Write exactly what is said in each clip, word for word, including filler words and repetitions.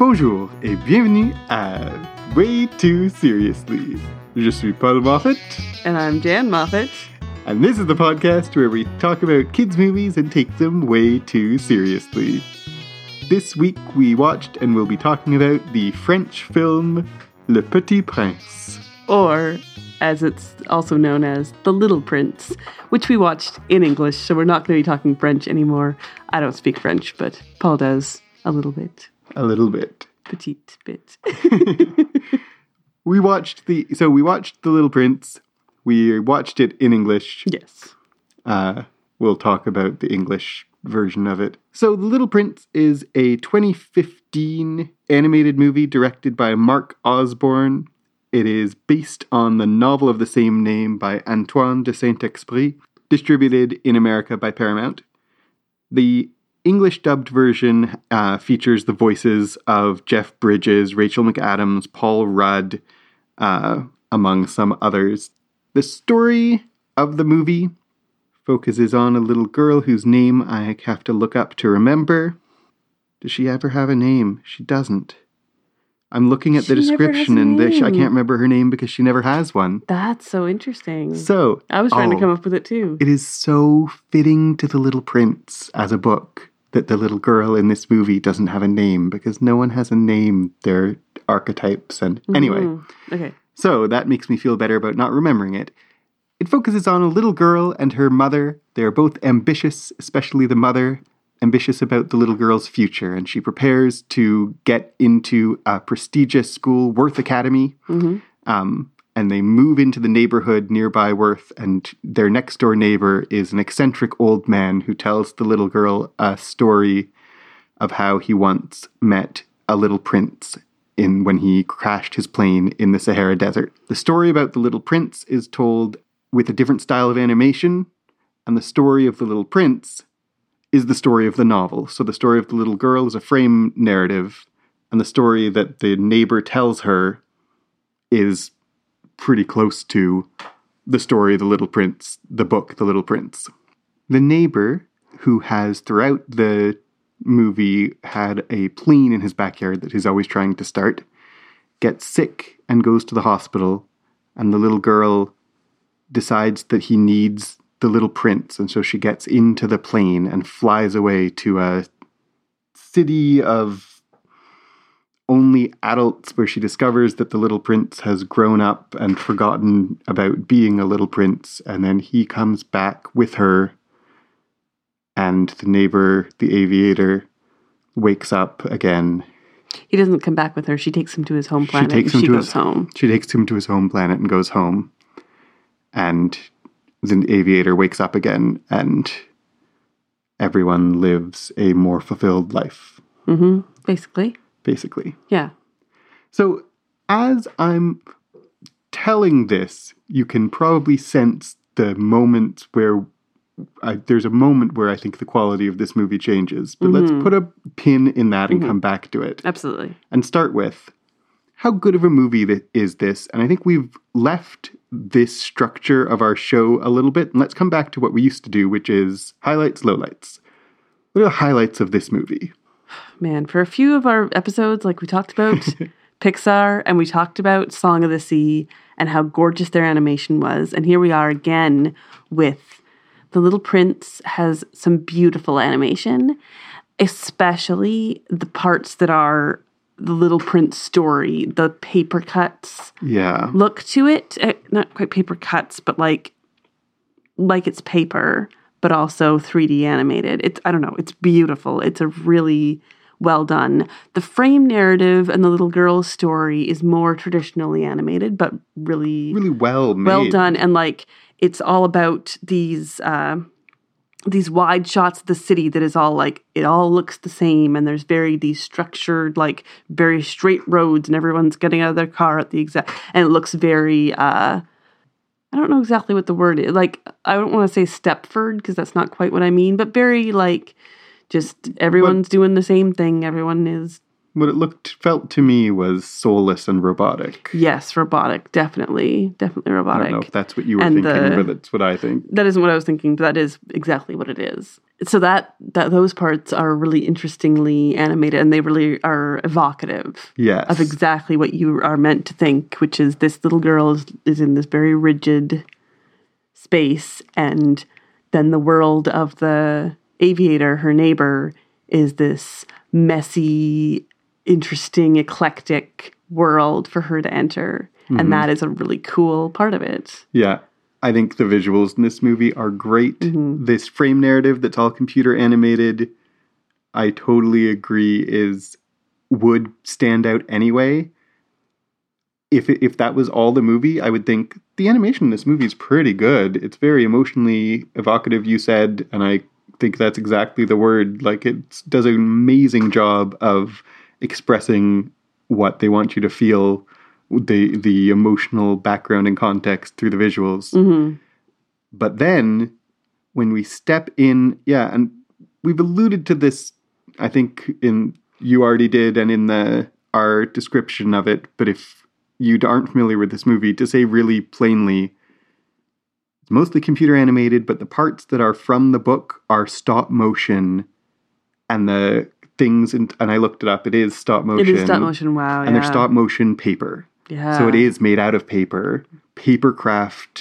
Bonjour et bienvenue à Way Too Seriously. Je suis Paul Moffat. And I'm Jan Moffat. And this is the podcast where we talk about kids' movies and take them way too seriously. This week we watched and will be talking about the French film Le Petit Prince. Or, as it's also known as, The Little Prince, which we watched in English, so we're not going to be talking French anymore. I don't speak French, but Paul does a little bit. A little bit. Petite bit. we watched the, so we watched The Little Prince. We watched it in English. Yes. Uh, we'll talk about the English version of it. So The Little Prince is a twenty fifteen animated movie directed by Mark Osborne. It is based on the novel of the same name by Antoine de Saint-Exupéry, distributed in America by Paramount. The English dubbed version uh, features the voices of Jeff Bridges, Rachel McAdams, Paul Rudd, uh, among some others. The story of the movie focuses on a little girl whose name I have to look up to remember. Does she ever have a name? She doesn't. I'm looking at She the description and the, I name. can't remember her name because she never has one. That's so interesting. So, I was trying oh, to come up with it too. It is so fitting to The Little Prince as a book that the little girl in this movie doesn't have a name because no one has a name. They're archetypes and anyway. Mm-hmm. Okay. So that makes me feel better about not remembering it. It focuses on a little girl and her mother. They are both ambitious, especially the mother, ambitious about the little girl's future. And she prepares to get into a prestigious school, Worth Academy. Mm-hmm. Um, and they move into the neighborhood nearby Worth. And their next door neighbor is an eccentric old man who tells the little girl a story of how he once met a little prince in when he crashed his plane in the Sahara Desert. The story about the Little Prince is told with a different style of animation, and the story of the Little Prince is the story of the novel. So the story of the little girl is a frame narrative, and the story that the neighbor tells her is pretty close to the story of the Little Prince, the book, The Little Prince. The neighbor, who has throughout the movie had a plane in his backyard that he's always trying to start, gets sick and goes to the hospital, and the little girl decides that he needs the Little Prince, and so she gets into the plane and flies away to a city of only adults where she discovers that the Little Prince has grown up and forgotten about being a little prince, and then he comes back with her. And the neighbor, the aviator, wakes up again. He doesn't come back with her. She takes him to his home planet She takes and him she to goes his home. She takes him to his home planet and goes home. And the aviator wakes up again, and everyone lives a more fulfilled life. Mm-hmm. Basically. Basically. Yeah. So as I'm telling this, you can probably sense the moments where I, there's a moment where I think the quality of this movie changes. But Mm-hmm. let's put a pin in that and Mm-hmm. come back to it. Absolutely. And start with, how good of a movie that is this? And I think we've left this structure of our show a little bit. And let's come back to what we used to do, which is highlights, lowlights. What are the highlights of this movie? Man, for a few of our episodes, like we talked about Pixar and we talked about Song of the Sea and how gorgeous their animation was. And here we are again with The Little Prince has some beautiful animation, especially the parts that are the Little Prince story, the paper cuts Yeah. look to it. Uh, not quite paper cuts, but like like it's paper, but also three D animated. It's, I don't know, it's beautiful. It's a really well done. The frame narrative and the little girl's story is more traditionally animated, but really, Really well made. well done. And like, it's all about these uh, these wide shots of the city that is all like, it all looks the same. And there's very these structured, like very straight roads and everyone's getting out of their car at the exact, and it looks very, uh, I don't know exactly what the word is. Like, I don't want to say Stepford because that's not quite what I mean, but very like, just everyone's but, doing the same thing. Everyone is what it looked felt to me was soulless and robotic. Yes, robotic, definitely, definitely I robotic. don't know if that's what you were And thinking, the- but that's what I think. That isn't what I was thinking, but that is exactly what it is. So that that those parts are really interestingly animated, and they really are evocative Yes. of exactly what you are meant to think, which is this little girl is, is in this very rigid space, and then the world of the aviator, her neighbor, is this messy, interesting, eclectic world for her to enter. Mm-hmm. And that is a really cool part of it. Yeah. I think the visuals in this movie are great. Mm-hmm. This frame narrative that's all computer animated, I totally agree, is would stand out anyway. If it, if that was all the movie, I would think the animation in this movie is pretty good. It's very emotionally evocative, you said, and I think that's exactly the word. Like, it does an amazing job of expressing what they want you to feel, the the emotional background and context through the visuals. Mm-hmm. But then when we step in, yeah, and we've alluded to this, I think in you already did, and in the our description of it, but if you aren't familiar with this movie, to say really plainly, it's mostly computer animated, but the parts that are from the book are stop motion, and the things, in, and I looked it up, it is stop motion. It is stop motion, wow. And yeah. they're stop motion paper. Yeah. So it is made out of paper, paper craft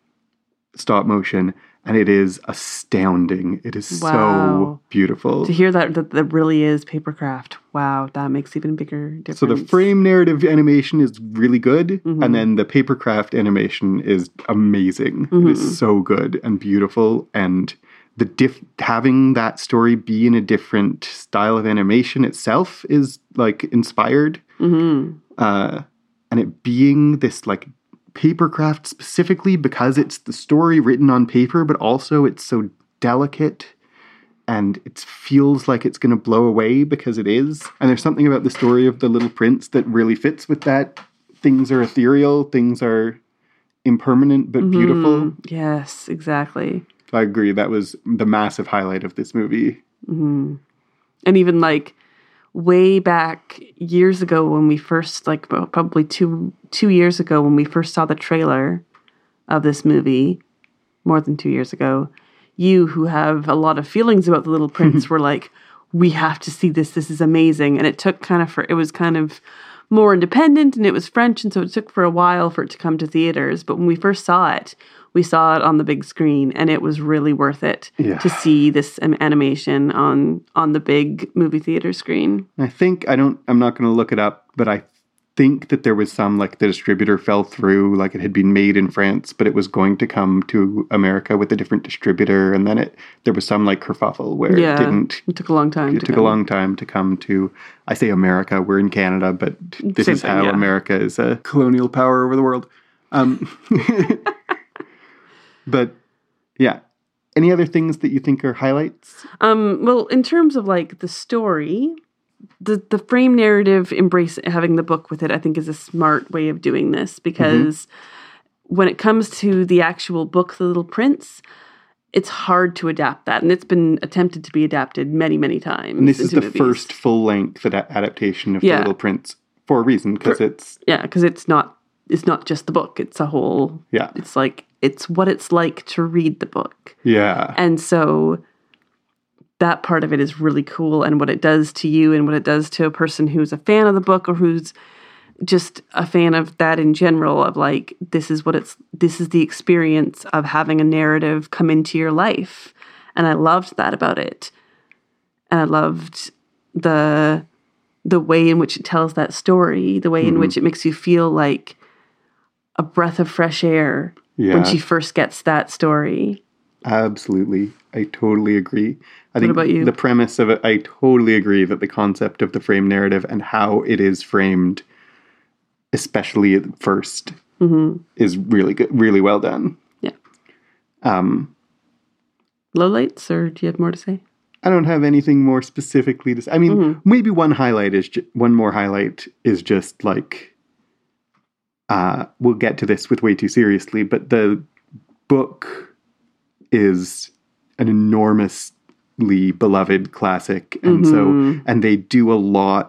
stop motion, and it is astounding. It is Wow. so beautiful. To hear that, that that really is papercraft. Wow, that makes even bigger difference. So the frame narrative animation is really good, Mm-hmm. and then the papercraft animation is amazing. Mm-hmm. It is so good and beautiful, and the diff- having that story be in a different style of animation itself is like inspired. Mm-hmm. Uh, and it being this like papercraft specifically because it's the story written on paper, but also it's so delicate and it feels like it's going to blow away because it is. And there's something about the story of the Little Prince that really fits with that. Things are ethereal, things are impermanent but beautiful. Yes, exactly. I agree. That was the massive highlight of this movie. Mm-hmm. And even like way back years ago when we first, like probably two two years ago when we first saw the trailer of this movie, more than two years ago, you who have a lot of feelings about The Little Prince were like, we have to see this. This is amazing. And it took kind of for, it was kind of more independent and it was French. And so it took for a while for it to come to theaters. But when we first saw it, we saw it on the big screen and it was really worth it Yeah. to see this um, animation on, on the big movie theater screen. I think, I don't, I'm not going to look it up, but I think that there was some, like the distributor fell through, like it had been made in France, but it was going to come to America with a different distributor. And then it, there was some like kerfuffle where Yeah, it didn't, it took a long time. it to took come. a long time to come to, I say America, we're in Canada, but this Same is thing, how yeah. America is a colonial power over the world. Um, but yeah. Any other things that you think are highlights? Um, well, in terms of like the story, the the frame narrative embrace having the book with it, I think is a smart way of doing this because mm-hmm. when it comes to the actual book, The Little Prince, it's hard to adapt that, and it's been attempted to be adapted many, many times. And this is the movies. first full-length ad- adaptation of Yeah. The Little Prince for a reason, because it's Yeah, because it's not it's not just the book; it's a whole. Yeah. It's like it's what it's like to read the book. yeah, And so that part of it is really cool, and what it does to you and what it does to a person who's a fan of the book or who's just a fan of that in general, of like, this is what it's, this is the experience of having a narrative come into your life. And I loved that about it. And I loved the, the way in which it tells that story, the way Mm-hmm. in which it makes you feel like a breath of fresh air Yeah. when she first gets that story. absolutely. I totally agree. I think about you? the premise of it, I totally agree that the concept of the frame narrative and how it is framed, especially at first, Mm-hmm. is really good, really well done. Yeah. Um, Lowlights, or do you have more to say? I don't have anything more specifically to say. I mean, Mm-hmm. maybe one highlight is ju- one more highlight is just like, uh, we'll get to this with way too seriously, but the book is an enormously beloved classic, and Mm-hmm. so and they do a lot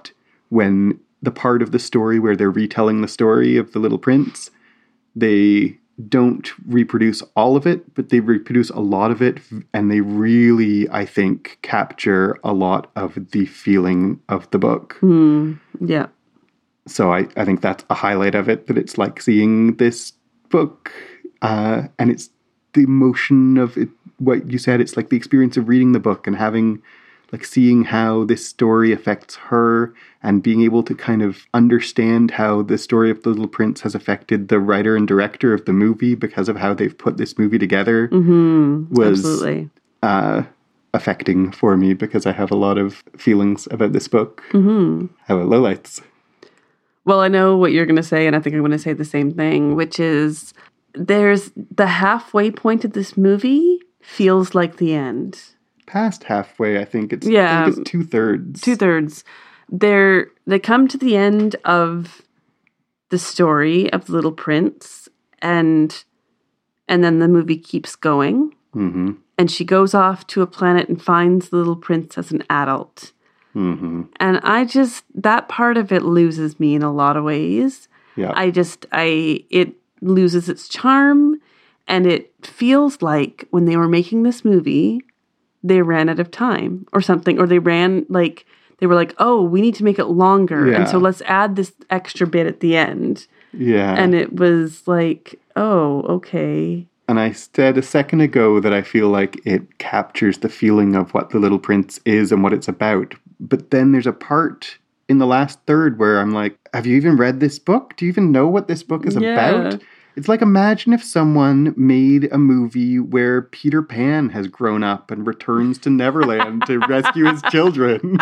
when the part of the story where they're retelling the story of the Little Prince, they don't reproduce all of it, but they reproduce a lot of it, and they really, I think, capture a lot of the feeling of the book. Mm, yeah. So I, I think that's a highlight of it, that it's like seeing this book, uh, and it's the emotion of it, what you said, it's like the experience of reading the book and having, like, seeing how this story affects her and being able to kind of understand how the story of the Little Prince has affected the writer and director of the movie because of how they've put this movie together mm-hmm. was Absolutely. Uh, affecting for me, because I have a lot of feelings about this book. Mm-hmm. How about lowlights? Well, I know what you're going to say, and I think I'm going to say the same thing, which is there's the halfway point of this movie feels like the end. Past halfway, I think it's yeah, I think it's two thirds. Two thirds. They're they come to the end of the story of the Little Prince, and and then the movie keeps going. Mm-hmm. And she goes off to a planet and finds the Little Prince as an adult. Mm-hmm. And I just that part of it loses me in a lot of ways. Yeah. I just I it loses its charm, and it feels like when they were making this movie, they ran out of time or something, or they ran like they were like, oh, we need to make it longer. Yeah. And so let's add this extra bit at the end. Yeah. And it was like, oh, okay. And I said a second ago that I feel like it captures the feeling of what the Little Prince is and what it's about. But then there's a part in the last third where I'm like, have you even read this book? Do you even know what this book is Yeah. about? It's like, imagine if someone made a movie where Peter Pan has grown up and returns to Neverland to rescue his children.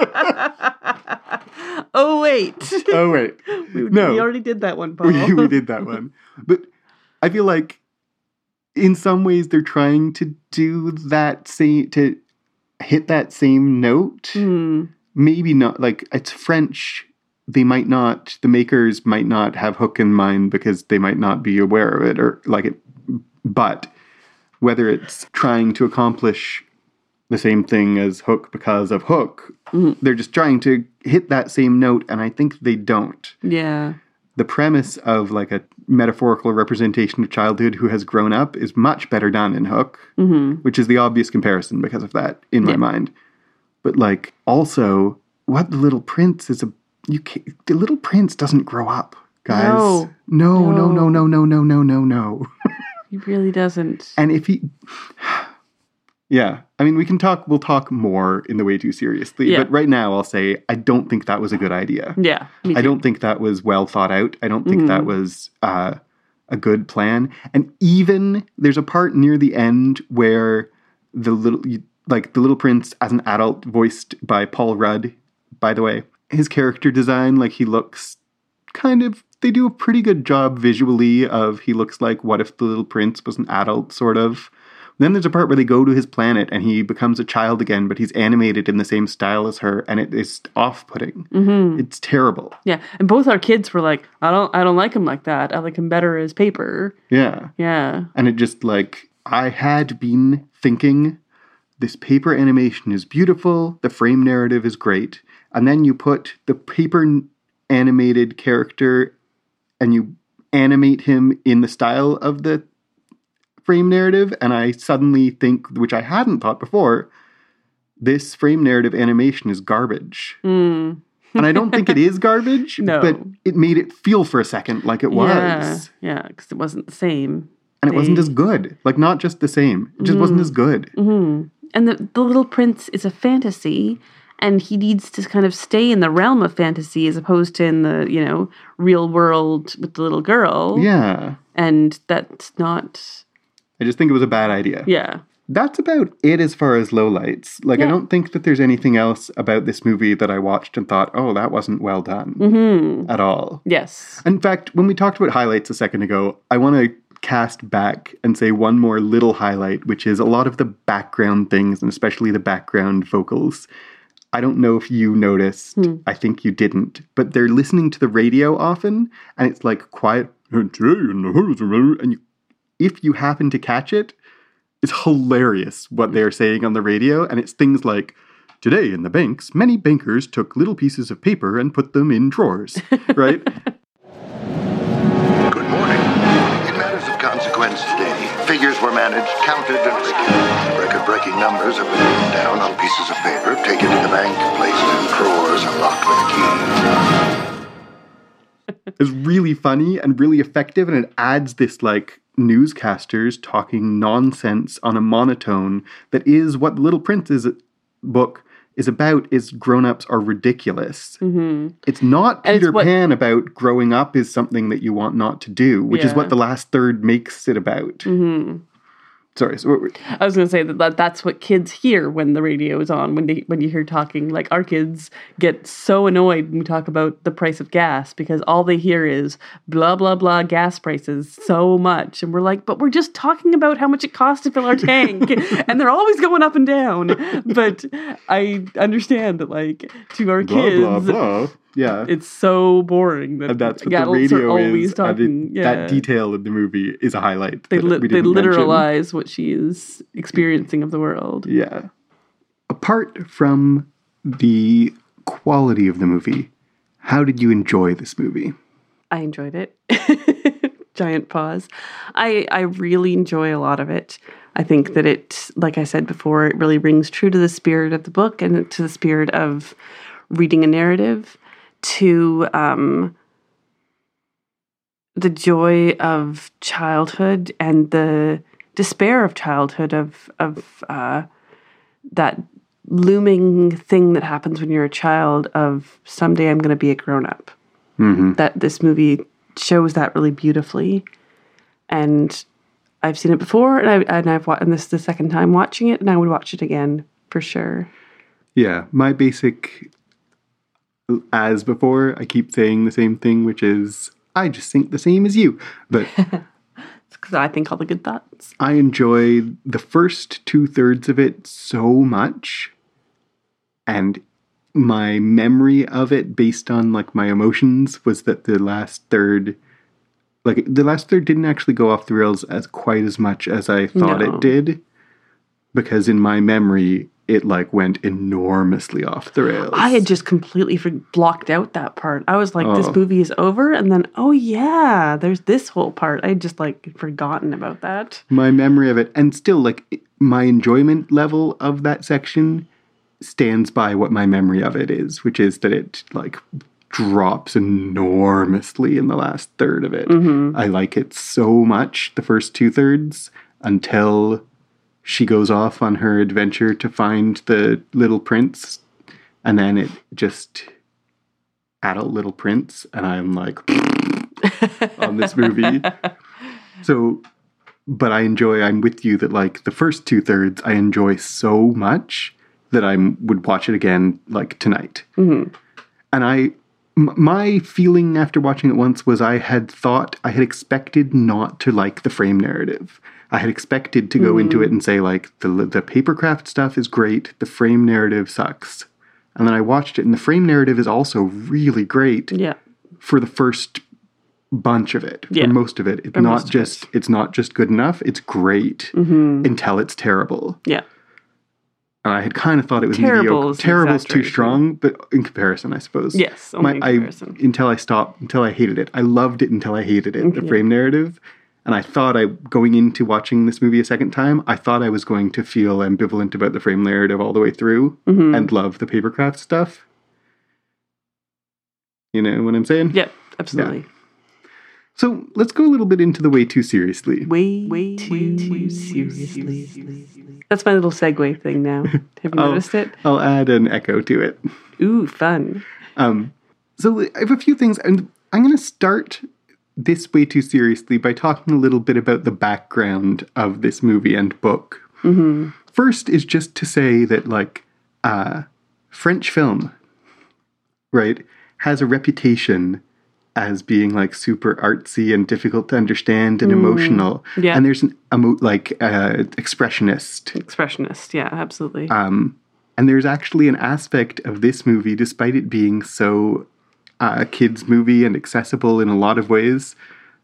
Oh, wait. Oh, wait. we, No. we already did that one, Paul. we, we did that one. But I feel like in some ways they're trying to do that same, to hit that same note. Mm. Maybe not, like, it's French. They might not, the makers might not have Hook in mind because they might not be aware of it or like it. But whether it's trying to accomplish the same thing as Hook because of Hook, mm. they're just trying to hit that same note, and I think they don't. Yeah. The premise of like a metaphorical representation of childhood who has grown up is much better done in Hook, mm-hmm. which is the obvious comparison because of that in my Yeah. mind. But like also, what the Little Prince is a you can't, the Little Prince doesn't grow up, guys. No. No, no, No. no, no, no, no, no, no. He really doesn't. And if he, yeah, I mean, we can talk. We'll talk more in the Way Too Seriously. Yeah. But right now, I'll say I don't think that was a good idea. Yeah. me I too. don't think that was well thought out. I don't think Mhm. that was uh, a good plan. And even there's a part near the end where the little, like the Little Prince as an adult, voiced by Paul Rudd, by the way, his character design, like he looks kind of, they do a pretty good job visually of, he looks like what if the Little Prince was an adult, sort of. Then there's a part where they go to his planet and he becomes a child again, but he's animated in the same style as her, and it is off-putting. Mm-hmm. It's terrible. Yeah. And both our kids were like, I don't I don't like him like that. I like him better as paper. Yeah. Yeah. And it just like, I had been thinking, this paper animation is beautiful, the frame narrative is great, and then you put the paper animated character and you animate him in the style of the frame narrative, and I suddenly think, which I hadn't thought before, this frame narrative animation is garbage. Mm. And I don't think it is garbage, No. but it made it feel for a second like it was. Yeah. Yeah. Because it wasn't the same. And it They- wasn't as good. Like, not just the same. It just wasn't as good. Mm-hmm. And the, the Little Prince is a fantasy, and he needs to kind of stay in the realm of fantasy as opposed to in the, you know, real world with the little girl. Yeah. And that's not, I just think it was a bad idea. yeah. That's about it as far as lowlights. Like, I Yeah. don't think that there's anything else about this movie that I watched and thought, oh, that wasn't well done Mm-hmm. at all. Yes. In fact, when we talked about highlights a second ago, I want to cast back and say one more little highlight, which is a lot of the background things, and especially the background vocals. I don't know if you noticed. Hmm. I think you didn't. But they're listening to the radio often, and it's like quiet. And you, if you happen to catch it, it's hilarious what they're saying on the radio. And it's things like, Today in the banks, many bankers took little pieces of paper and put them in drawers, right? Good morning. In matters of consequence today, figures were managed, counted, and reckoned. Record-breaking numbers have been written down on pieces of paper, taken to the bank, placed in drawers, and locked with a key. It's really funny and really effective, and it adds this, like, newscasters talking nonsense on a monotone that is what The Little Prince's book is about, is grown-ups are ridiculous. Mm-hmm. It's not And it's Peter what- Pan about growing up is something that you want not to do, which is Yeah. what the last third makes it about. Mm-hmm. Sorry, so what were- I was going to say that, that that's what kids hear when the radio is on, when they when you hear talking. Like, our kids get so annoyed when we talk about the price of gas because all they hear is blah, blah, blah, gas prices so much. And we're like, but we're just talking about how much it costs to fill our tank. And they're always going up and down. But I understand that, like, to our blah, kids, blah, blah. Yeah. it's so boring that And that's what adults the are radio always is. talking. And it, yeah. That detail in the movie is a highlight. They, that li- we they didn't mention. literalize what she is experiencing of the world. Yeah. Apart from the quality of the movie, how did you enjoy this movie? I enjoyed it. Giant pause. I I really enjoy a lot of it. I think that it, like I said before, it really rings true to the spirit of the book and to the spirit of reading a narrative, to um, the joy of childhood and the despair of childhood, of of uh, that looming thing that happens when you're a child of someday I'm going to be a grown up. Mm-hmm. That this movie shows that really beautifully, and I've seen it before, and I and I've wa- and this is the second time watching it, and I would watch it again for sure. Yeah, my basic, as before, I keep saying the same thing, which is, I just think the same as you. But Because I think all the good thoughts. I enjoy the first two-thirds of it so much. And my memory of it, based on, like, my emotions, was that the last third... Like, the last third didn't actually go off the rails as quite as much as I thought No. it did. Because in my memory, it, like, went enormously off the rails. I had just completely for- blocked out that part. I was like, Oh. this movie is over, and then oh yeah, there's this whole part. I had just like forgotten about that. My memory of it, and still, like, my enjoyment level of that section stands by what my memory of it is, which is that it, like, drops enormously in the last third of it. Mm-hmm. I like it so much, the first two thirds, until she goes off on her adventure to find the little prince, and then it just adult little prince, and I'm like on this movie. So, but I enjoy, I'm with you that, like, the first two thirds I enjoy so much that I would watch it again, like, tonight. Mm-hmm. And I, m- my feeling after watching it once was I had thought, I had expected not to like the frame narrative. I had expected to go Mm-hmm. into it and say, like, the the papercraft stuff is great, the frame narrative sucks. And then I watched it, and the frame narrative is also really great Yeah. for the first bunch of it, Yeah. for most of it. It's For most not of just it. it's not just good enough, it's great Mm-hmm. until it's terrible. Yeah. And I had kind of thought it was Terrible mediocre. is an Terrible's too exaggeration. strong, but in comparison, I suppose. Yes, only in I, comparison. until I stopped, until I hated it. I loved it until I hated it, the Yeah. frame narrative. And I thought I, going into watching this movie a second time, I thought I was going to feel ambivalent about the frame narrative all the way through Mm-hmm. and love the papercraft stuff. You know what I'm saying? Yep, absolutely. So let's go a little bit into the way too seriously. Way, way too, too seriously. That's my little segue thing now. Have you I'll- noticed it? I'll add an echo to it. Ooh, fun. Um, so I have a few things, and I'm going to start this way too seriously by talking a little bit about the background of this movie and book. Mm-hmm. First is just to say that, like, uh, French film, right, has a reputation as being, like, super artsy and difficult to understand and emotional. yeah. And there's an emo- like uh, expressionist. Expressionist, yeah, absolutely. Um, and there's actually an aspect of this movie, despite it being so uh, a kid's movie and accessible in a lot of ways,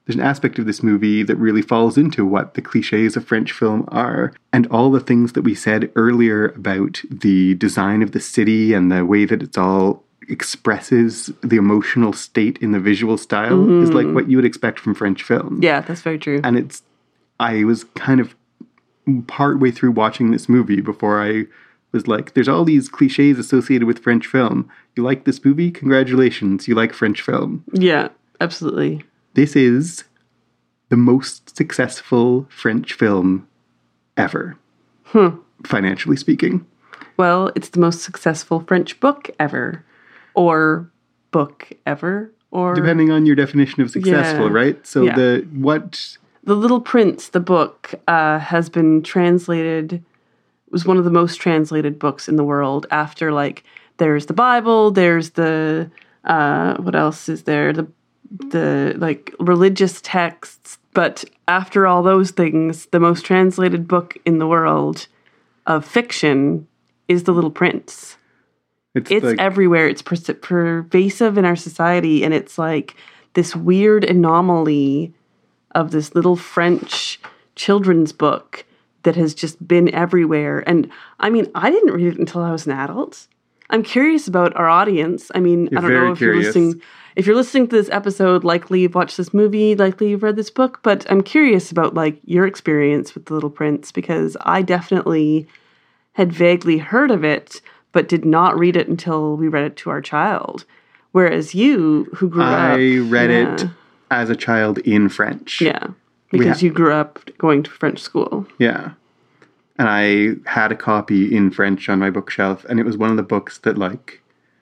there's an aspect of this movie that really falls into what the cliches of French film are. And all the things that we said earlier about the design of the city and the way that it's all expresses the emotional state in the visual style mm-hmm. is like what you would expect from French film. Yeah, that's very true. And it's, I was kind of partway through watching this movie before I was like, there's all these cliches associated with French film. You like this movie? Congratulations, you like French film. Yeah, absolutely. This is the most successful French film ever, hmm. financially speaking. Well, it's the most successful French book ever. Or book ever. Or depending on your definition of successful, yeah. right? So yeah. the what... The Little Prince, the book, uh, has been translated, was one of the most translated books in the world after, like, there's the Bible, there's the, uh, what else is there? The, the, like, religious texts. But after all those things, the most translated book in the world of fiction is The Little Prince. It's, it's like, everywhere. It's per- pervasive in our society, and it's, like, this weird anomaly of this little French children's book that has just been everywhere. And I mean, I didn't read it until I was an adult. I'm curious about our audience. I mean, you're I don't know if curious. you're listening. If you're listening to this episode, likely you've watched this movie, likely you've read this book. But I'm curious about like your experience with The Little Prince, because I definitely had vaguely heard of it, but did not read it until we read it to our child. Whereas you, who grew I up, I read yeah. it as a child in French. Yeah, because ha- you grew up going to French school. Yeah. And I had a copy in French on my bookshelf, and it was one of the books that, like,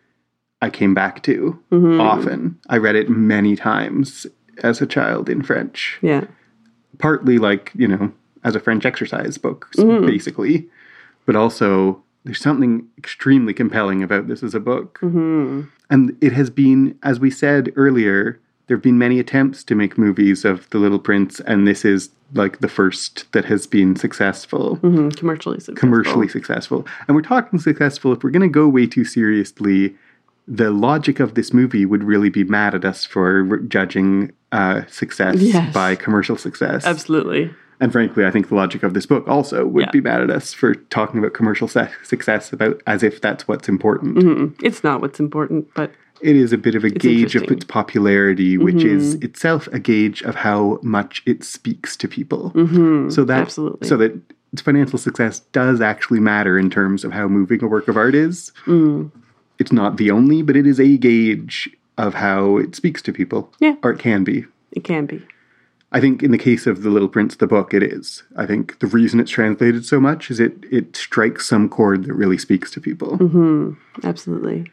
I came back to mm-hmm. often. I read it many times as a child in French. Yeah. Partly, like, you know, as a French exercise book, mm-hmm. basically. But also, there's something extremely compelling about this as a book. Mm-hmm. And it has been, as we said earlier, there have been many attempts to make movies of The Little Prince, and this is like the first that has been successful. Mm-hmm. Commercially successful. Commercially successful. And we're talking successful. If we're going to go way too seriously, the logic of this movie would really be mad at us for re- judging uh, success yes. by commercial success. Absolutely. And frankly, I think the logic of this book also would yeah. be mad at us for talking about commercial se- success about as if that's what's important. Mm-hmm. It's not what's important, but it is a bit of a it's gauge of its popularity, which mm-hmm. is itself a gauge of how much it speaks to people. Mm-hmm. So that Absolutely. so that its financial success does actually matter in terms of how moving a work of art is. Mm. It's not the only, but it is a gauge of how it speaks to people. Yeah. Or it can be. It can be. I think in the case of The Little Prince, the book, it is. I think the reason it's translated so much is it it strikes some chord that really speaks to people. Mm-hmm. Absolutely.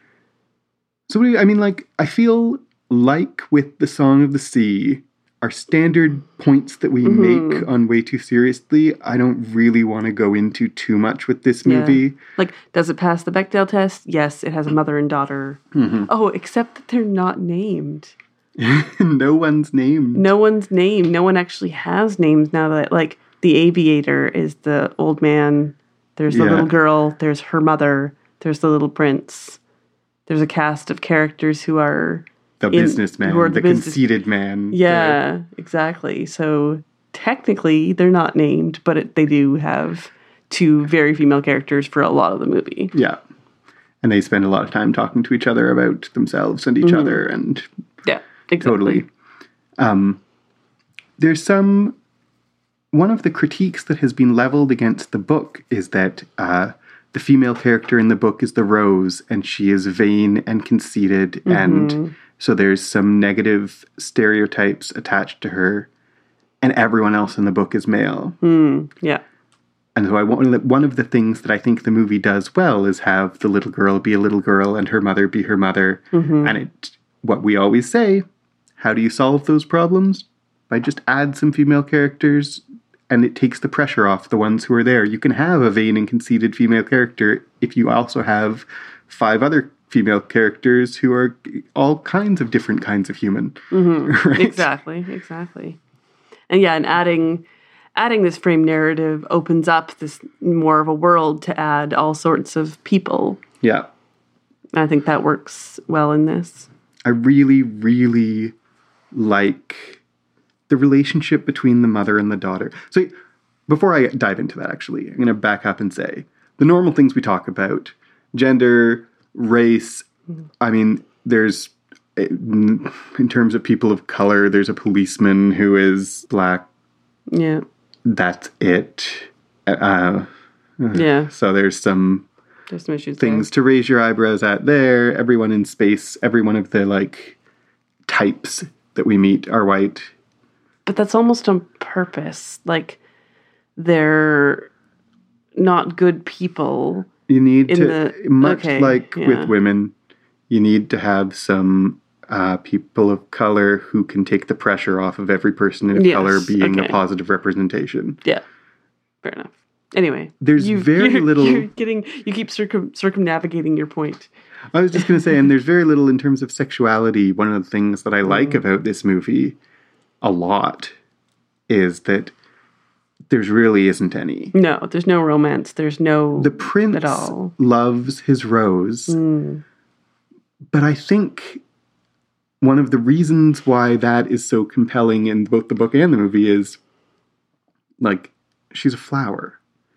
So, I mean, like, I feel like with The Song of the Sea, our standard points that we mm-hmm. make on Way Too Seriously, I don't really want to go into too much with this movie. Yeah. Like, does it pass the Bechdel test? Yes, it has a mother and daughter. Mm-hmm. Oh, except that they're not named. No one's named. No one's named. No one actually has names now that, like, the aviator is the old man. There's the yeah. little girl. There's her mother. There's the little prince. There's a cast of characters who are... The in, businessman, who are the, the business, conceited man. Yeah, the, exactly. So technically they're not named, but it, they do have two very female characters for a lot of the movie. Yeah. And they spend a lot of time talking to each other about themselves and each mm-hmm. other and... Yeah, exactly. Totally. Um, there's some... One of the critiques that has been leveled against the book is that uh, the female character in the book is the Rose, and she is vain and conceited, mm-hmm. and so there's some negative stereotypes attached to her, and everyone else in the book is male. Mm, yeah. And so I want, one of the things that I think the movie does well is have the little girl be a little girl and her mother be her mother. Mm-hmm. And it, what we always say, how do you solve those problems? By just add some female characters, and it takes the pressure off the ones who are there. You can have a vain and conceited female character if you also have five other female characters who are all kinds of different kinds of human. Mm-hmm. Right? Exactly, exactly. And yeah, and adding adding this frame narrative opens up this more of a world to add all sorts of people. Yeah. I think that works well in this. I really, really like the relationship between the mother and the daughter. So before I dive into that, actually, I'm going to back up and say the normal things we talk about, gender, race, I mean, there's, in terms of people of color, there's a policeman who is black. Yeah. That's it. Uh, yeah. So there's some... There's some issues things there. to raise your eyebrows at there. Everyone in space, every one of the, like, types that we meet are white. But that's almost on purpose. Like, they're not good people. You need to, the, much okay, like yeah. with women, you need to have some uh, people of color who can take the pressure off of every person of yes, color being okay. a positive representation. Yeah, fair enough. Anyway, there's you, very you're, little... You're getting, you keep circum, circumnavigating your point. I was just going to say, and there's very little in terms of sexuality. One of the things that I like mm. about this movie a lot is that there's really isn't any. No, there's no romance. There's no... The prince at all. loves his rose. Mm. But I think one of the reasons why that is so compelling in both the book and the movie is, like, she's a flower.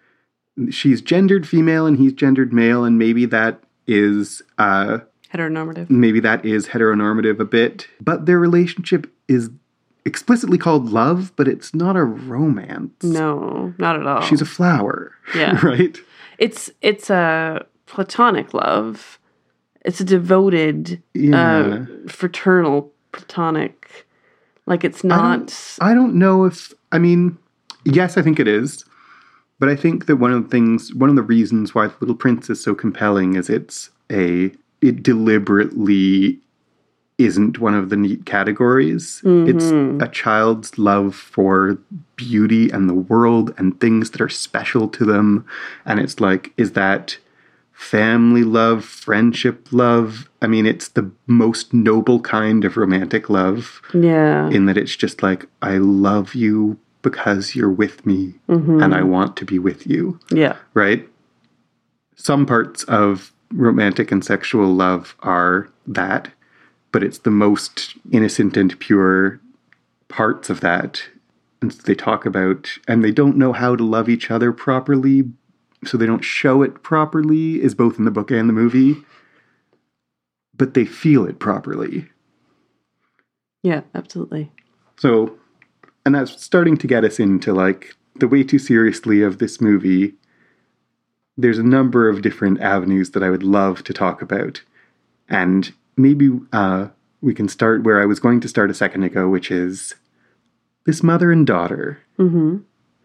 She's gendered female and he's gendered male, and maybe that is... Uh, heteronormative. Maybe that is heteronormative a bit. But their relationship is explicitly called love, but it's not a romance. No, not at all. She's a flower. Yeah. Right? It's it's a platonic love. It's a devoted, yeah. uh, fraternal, platonic. Like, it's not... I don't, I don't know if... I mean, yes, I think it is. But I think that one of the things, one of the reasons why The Little Prince is so compelling is it's a... It deliberately isn't one of the neat categories. Mm-hmm. It's a child's love for beauty and the world and things that are special to them. And it's like, is that... family love, friendship love. I mean, it's the most noble kind of romantic love. Yeah. In that it's just like, I love you because you're with me mm-hmm. and I want to be with you. Yeah. Right? Some parts of romantic and sexual love are that, but it's the most innocent and pure parts of that. And they talk about, and they don't know how to love each other properly, so they don't show it properly, is both in the book and the movie, but they feel it properly. Yeah, absolutely. So, and that's starting to get us into, like, the way too seriously of this movie. There's a number of different avenues that I would love to talk about. And maybe uh, we can start where I was going to start a second ago, which is this mother and daughter. Mm-hmm.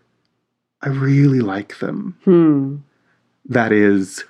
I really like them. Hmm. That is,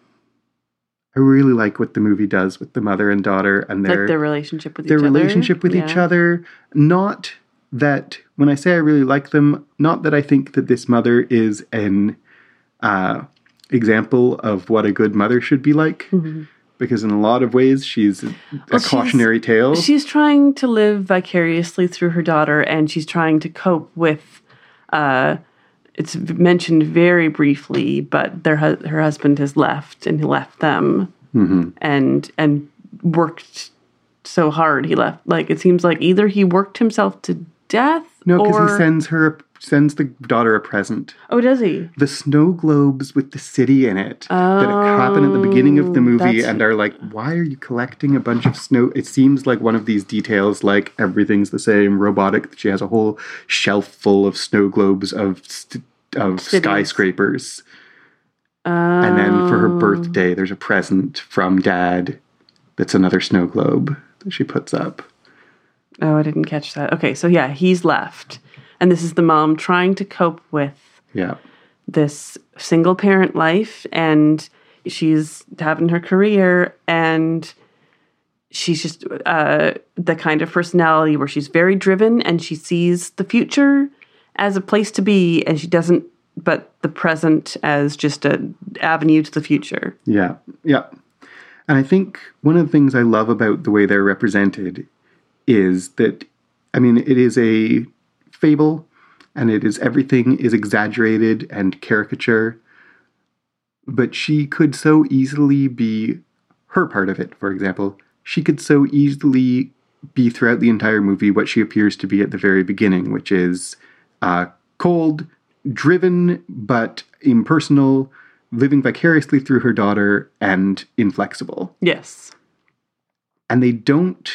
I really like what the movie does with the mother and daughter and their, like their relationship with their each other. Their relationship with yeah. each other. Not that, when I say I really like them, not that I think that this mother is an uh, example of what a good mother should be like. Mm-hmm. Because in a lot of ways, she's a well, cautionary she's, tale. She's trying to live vicariously through her daughter, and she's trying to cope with... Uh, It's mentioned very briefly, but their hu- her husband has left, and he left them, mm-hmm. and and worked so hard. He left. Like, it seems like either he worked himself to death, no, because or... he sends her sends the daughter a present. Oh, does he? The snow globes with the city in it oh, that happen at the beginning of the movie, that's... and are like, why are you collecting a bunch of snow? It seems like one of these details, like everything's the same, robotic. She has a whole shelf full of snow globes of. St- of Cities. skyscrapers. Oh. And then for her birthday, there's a present from Dad that's another snow globe that she puts up. Oh, I didn't catch that. Okay, so yeah, he's left. And this is the mom trying to cope with yeah. this single parent life, and she's having her career, and she's just uh, the kind of personality where she's very driven, and she sees the future as a place to be, and she doesn't, but the present as just an avenue to the future. Yeah, yeah. And I think one of the things I love about the way they're represented is that, I mean, it is a fable, and it is, everything is exaggerated and caricature, but she could so easily be, her part of it, for example, she could so easily be throughout the entire movie what she appears to be at the very beginning, which is uh, cold, driven, but impersonal, living vicariously through her daughter, and inflexible. Yes. And they don't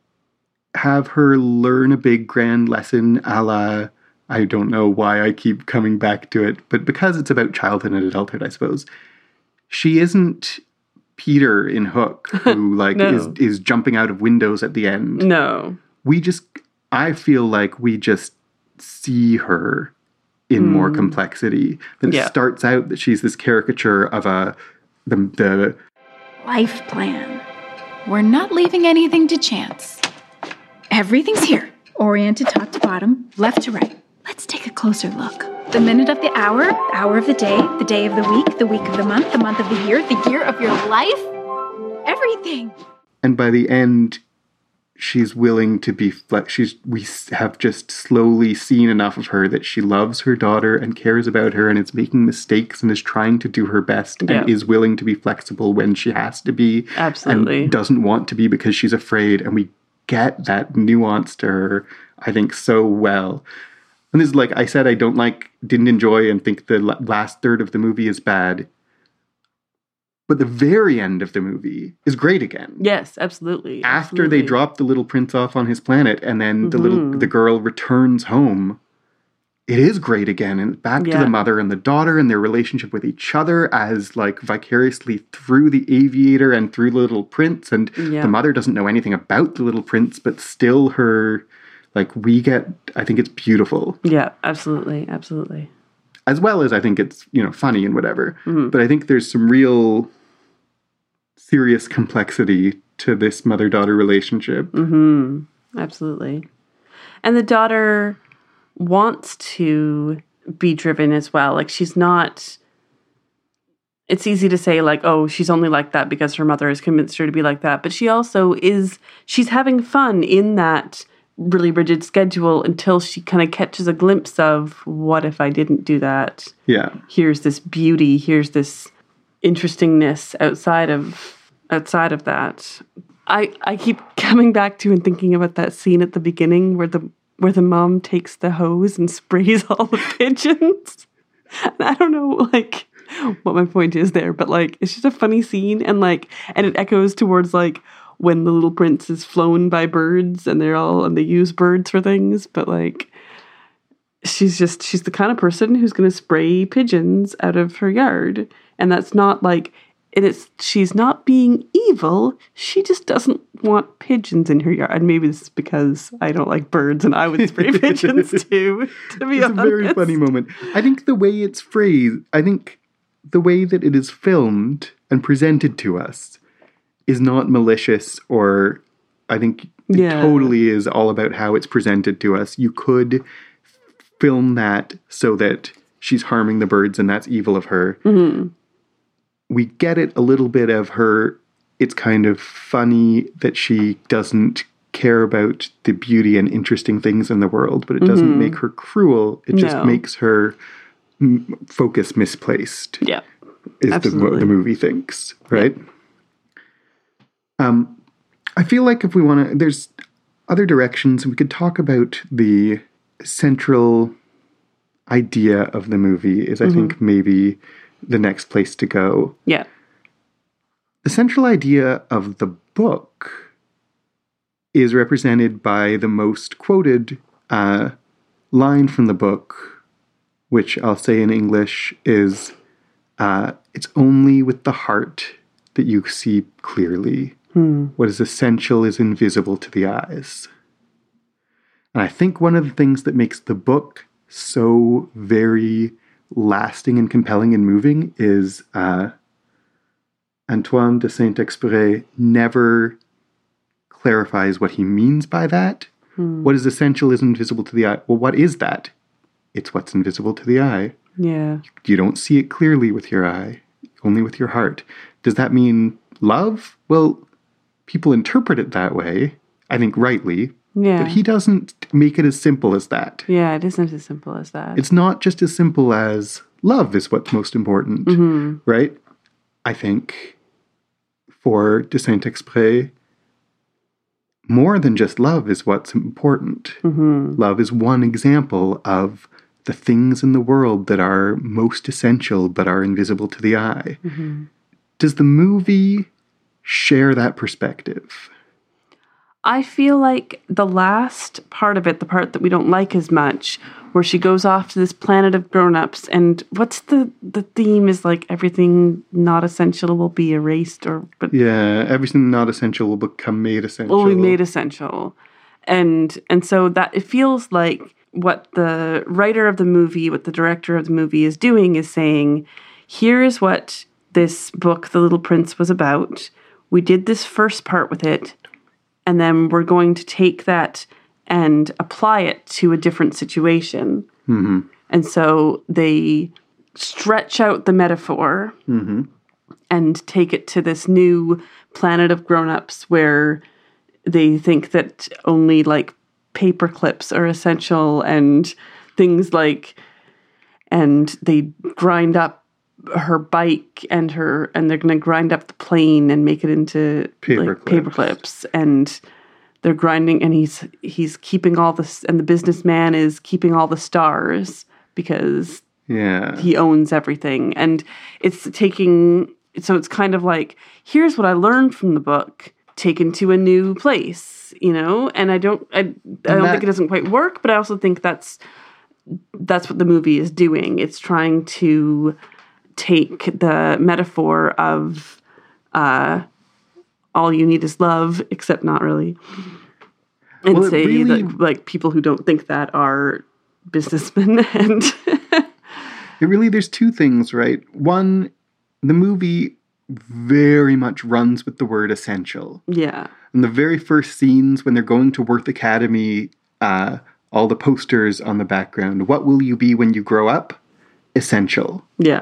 have her learn a big grand lesson a la, I don't know why I keep coming back to it, but because it's about childhood and adulthood, I suppose. She isn't Peter in Hook, who like No. is is jumping out of windows at the end. No. We just, I feel like we just see her in mm. more complexity. That yeah. It starts out that she's this caricature of a the the life plan. We're not leaving anything to chance. Everything's here, oriented top to bottom, left to right. Let's take a closer look. The minute of the hour, the hour of the day, the day of the week, the week of the month, the month of the year, the year of your life. Everything. And by the end, she's willing to be flex. She's we have just slowly seen enough of her that she loves her daughter and cares about her and is making mistakes and is trying to do her best yeah. and is willing to be flexible when she has to be. Absolutely. And doesn't want to be because she's afraid. And we get that nuance to her, I think, so well. And this is like I said, I don't like, didn't enjoy and think the last third of the movie is bad. But the very end of the movie is great again. Yes, absolutely. After absolutely. they drop the little prince off on his planet and then Mm-hmm. the little the girl returns home, it is great again. And back yeah. to the mother and the daughter and their relationship with each other as like vicariously through the aviator and through the little prince. And yeah. the mother doesn't know anything about the little prince, but still her, like we get, I think it's beautiful. Yeah, absolutely. Absolutely. As well as I think it's, you know, funny and whatever. Mm-hmm. But I think there's some real serious complexity to this mother-daughter relationship. Mm-hmm. Absolutely. And the daughter wants to be driven as well. Like she's not, it's easy to say like, oh, she's only like that because her mother has convinced her to be like that. But she also is, she's having fun in that really rigid schedule until she kind of catches a glimpse of what if I didn't do that? Yeah. Here's this beauty, here's this interestingness outside of outside of that. I I keep coming back to and thinking about that scene at the beginning where the where the mom takes the hose and sprays all the pigeons. And I don't know like what my point is there, but like it's just a funny scene and like and it echoes towards like when the little prince is flown by birds and they're all and they use birds for things, but like she's just she's the kind of person who's going to spray pigeons out of her yard. And that's not like it is she's not being evil, she just doesn't want pigeons in her yard. And maybe this is because I don't like birds and I would spray pigeons too, to be it's honest. a very funny moment. I think the way it's phrased, I think the way that it is filmed and presented to us is not malicious, or I think it yeah. totally is all about how it's presented to us. You could film that so that she's harming the birds and that's evil of her. Mm-hmm. We get it a little bit of her. It's kind of funny that she doesn't care about the beauty and interesting things in the world, but it doesn't mm-hmm. make her cruel. It just No. makes her m- focus misplaced. Yeah. Is the, Absolutely. the movie thinks, right? Yeah. Um, I feel like if we want to, there's other directions. We could talk about the central idea of the movie is, I mm-hmm. think, maybe the next place to go. Yeah. The central idea of the book is represented by the most quoted uh, line from the book, which I'll say in English is, uh, it's only with the heart that you see clearly. Hmm. What is essential is invisible to the eyes. And I think one of the things that makes the book so very lasting and compelling and moving is uh, Antoine de Saint-Exupéry never clarifies what he means by that. Hmm. What is essential is invisible to the eye. Well, what is that? It's what's invisible to the eye. Yeah. You don't see it clearly with your eye, only with your heart. Does that mean love? Well, people interpret it that way, I think rightly. Yeah. But he doesn't make it as simple as that. Yeah, it isn't as simple as that. It's not just as simple as love is what's most important, mm-hmm. right? I think for de Saint-Exupéry, more than just love is what's important. Mm-hmm. Love is one example of the things in the world that are most essential but are invisible to the eye. Mm-hmm. Does the movie share that perspective? I feel like the last part of it, the part that we don't like as much, where she goes off to this planet of grown-ups, and what's the, the theme is like everything not essential will be erased, or but yeah, everything not essential will become made essential. Will be made essential, and and so that it feels like what the writer of the movie, what the director of the movie is doing is saying, here is what this book, The Little Prince, was about. We did this first part with it. And then we're going to take that and apply it to a different situation. Mm-hmm. And so they stretch out the metaphor mm-hmm. and take it to this new planet of grown-ups where they think that only like paper clips are essential and things like, and they grind up her bike and her, and they're going to grind up the plane and make it into paper like clips. paper clips, and they're grinding, and he's he's keeping all this, and the businessman is keeping all the stars because yeah he owns everything, and it's taking, so it's kind of like, here's what I learned from the book, taken to a new place, you know, and I don't I, I don't that, think it doesn't quite work, but I also think that's that's what the movie is doing. It's trying to take the metaphor of uh, all you need is love, except not really, and well, say really, that like people who don't think that are businessmen. And it really, there's two things, right? One, the movie very much runs with the word essential. Yeah. In the very first scenes when they're going to Worth Academy, uh, all the posters on the background, what will you be when you grow up? Essential. Yeah.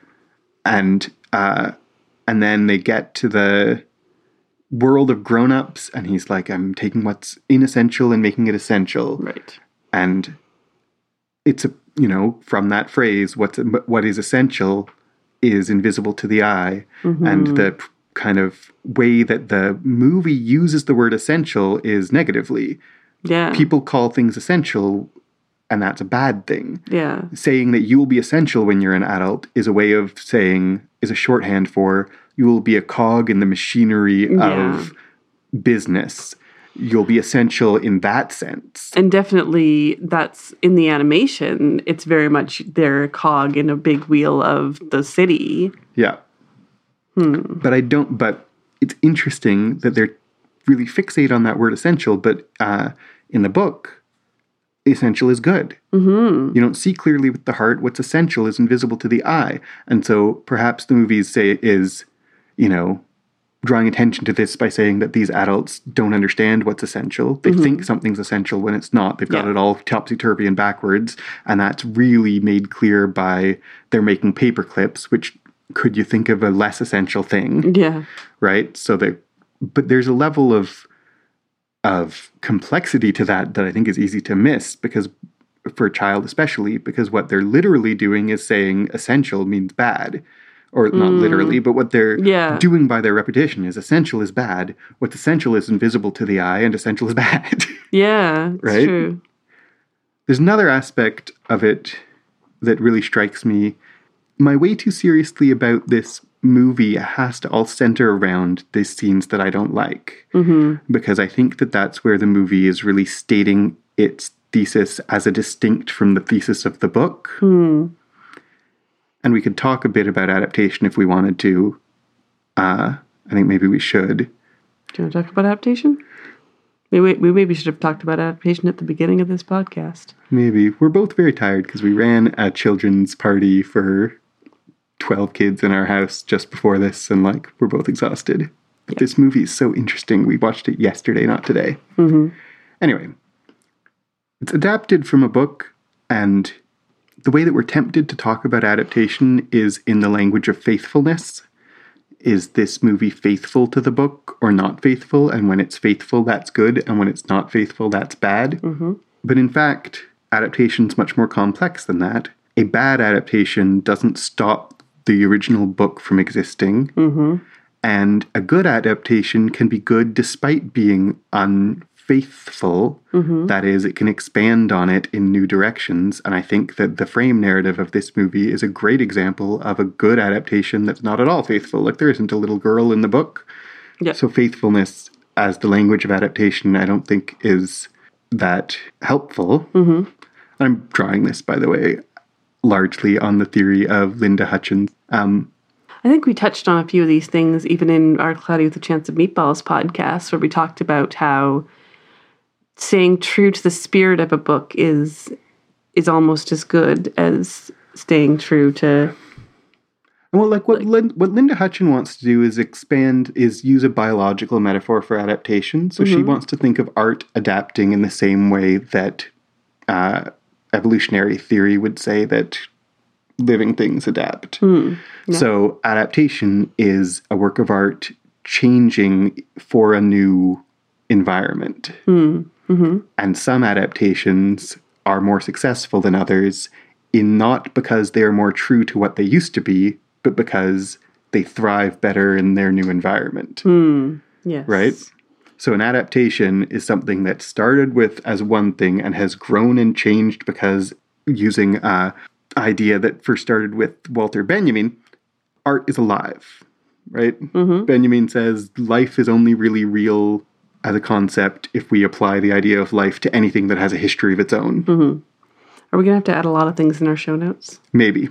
And uh, and then they get to the world of grown-ups, and he's like, I'm taking what's inessential and making it essential. Right. And it's, a you know, from that phrase, what's what is essential is invisible to the eye. Mm-hmm. And the kind of way that the movie uses the word essential is negatively. Yeah. People call things essential, and that's a bad thing. Yeah. Saying that you will be essential when you're an adult is a way of saying, is a shorthand for, you will be a cog in the machinery yeah. of business. You'll be essential in that sense. And definitely that's in the animation, it's very much their cog in a big wheel of the city. Yeah. Hmm. But I don't, but it's interesting that they're really fixate on that word essential, but uh, in the book, essential is good. Mm-hmm. You don't see clearly with the heart. What's essential is invisible to the eye. And so perhaps the movies say is, you know, drawing attention to this by saying that these adults don't understand what's essential. They mm-hmm. think something's essential when it's not. They've got yeah. it all topsy-turvy and backwards. And that's really made clear by they're making paper clips, which could you think of a less essential thing? Yeah. Right? So that, but there's a level of of complexity to that that I think is easy to miss, because for a child especially, because what they're literally doing is saying essential means bad. Or not mm. literally, but what they're yeah. doing by their repetition is essential is bad. What's essential is invisible to the eye, and essential is bad. Yeah, it's right? true. There's another aspect of it that really strikes me. My way too seriously about this movie has to all center around these scenes that I don't like. Mm-hmm. Because I think that that's where the movie is really stating its thesis as a distinct from the thesis of the book. Mm. And we could talk a bit about adaptation if we wanted to. Uh, I think maybe we should. Do you want to talk about adaptation? Maybe we maybe should have talked about adaptation at the beginning of this podcast. Maybe. We're both very tired because we ran a children's party for twelve kids in our house just before this, and like we're both exhausted. But yeah. This movie is so interesting. We watched it yesterday, not today. Mm-hmm. Anyway, it's adapted from a book, and the way that we're tempted to talk about adaptation is in the language of faithfulness. Is this movie faithful to the book or not faithful? And when it's faithful, that's good. And when it's not faithful, that's bad. Mm-hmm. But in fact, adaptation's much more complex than that. A bad adaptation doesn't stop the original book from existing. Mm-hmm. And a good adaptation can be good despite being unfaithful. Mm-hmm. That is, it can expand on it in new directions. And I think that the frame narrative of this movie is a great example of a good adaptation that's not at all faithful. Like, there isn't a little girl in the book. Yeah. So faithfulness as the language of adaptation, I don't think is that helpful. Mm-hmm. I'm drawing this, by the way, largely on the theory of Linda Hutchins. Um, I think we touched on a few of these things even in our Cloudy with a Chance of Meatballs podcast, where we talked about how staying true to the spirit of a book is is almost as good as staying true to... Well, like what Lin- what Linda Hutchins wants to do is expand, is use a biological metaphor for adaptation. So mm-hmm. she wants to think of art adapting in the same way that uh, evolutionary theory would say that living things adapt. Mm, yeah. So adaptation is a work of art changing for a new environment. Mm, mm-hmm. And some adaptations are more successful than others, in not because they are more true to what they used to be, but because they thrive better in their new environment. Mm, yes. Right? So an adaptation is something that started with as one thing and has grown and changed because, using a idea that first started with Walter Benjamin, art is alive, right? Mm-hmm. Benjamin says life is only really real as a concept if we apply the idea of life to anything that has a history of its own. Mm-hmm. Are we going to have to add a lot of things in our show notes? Maybe.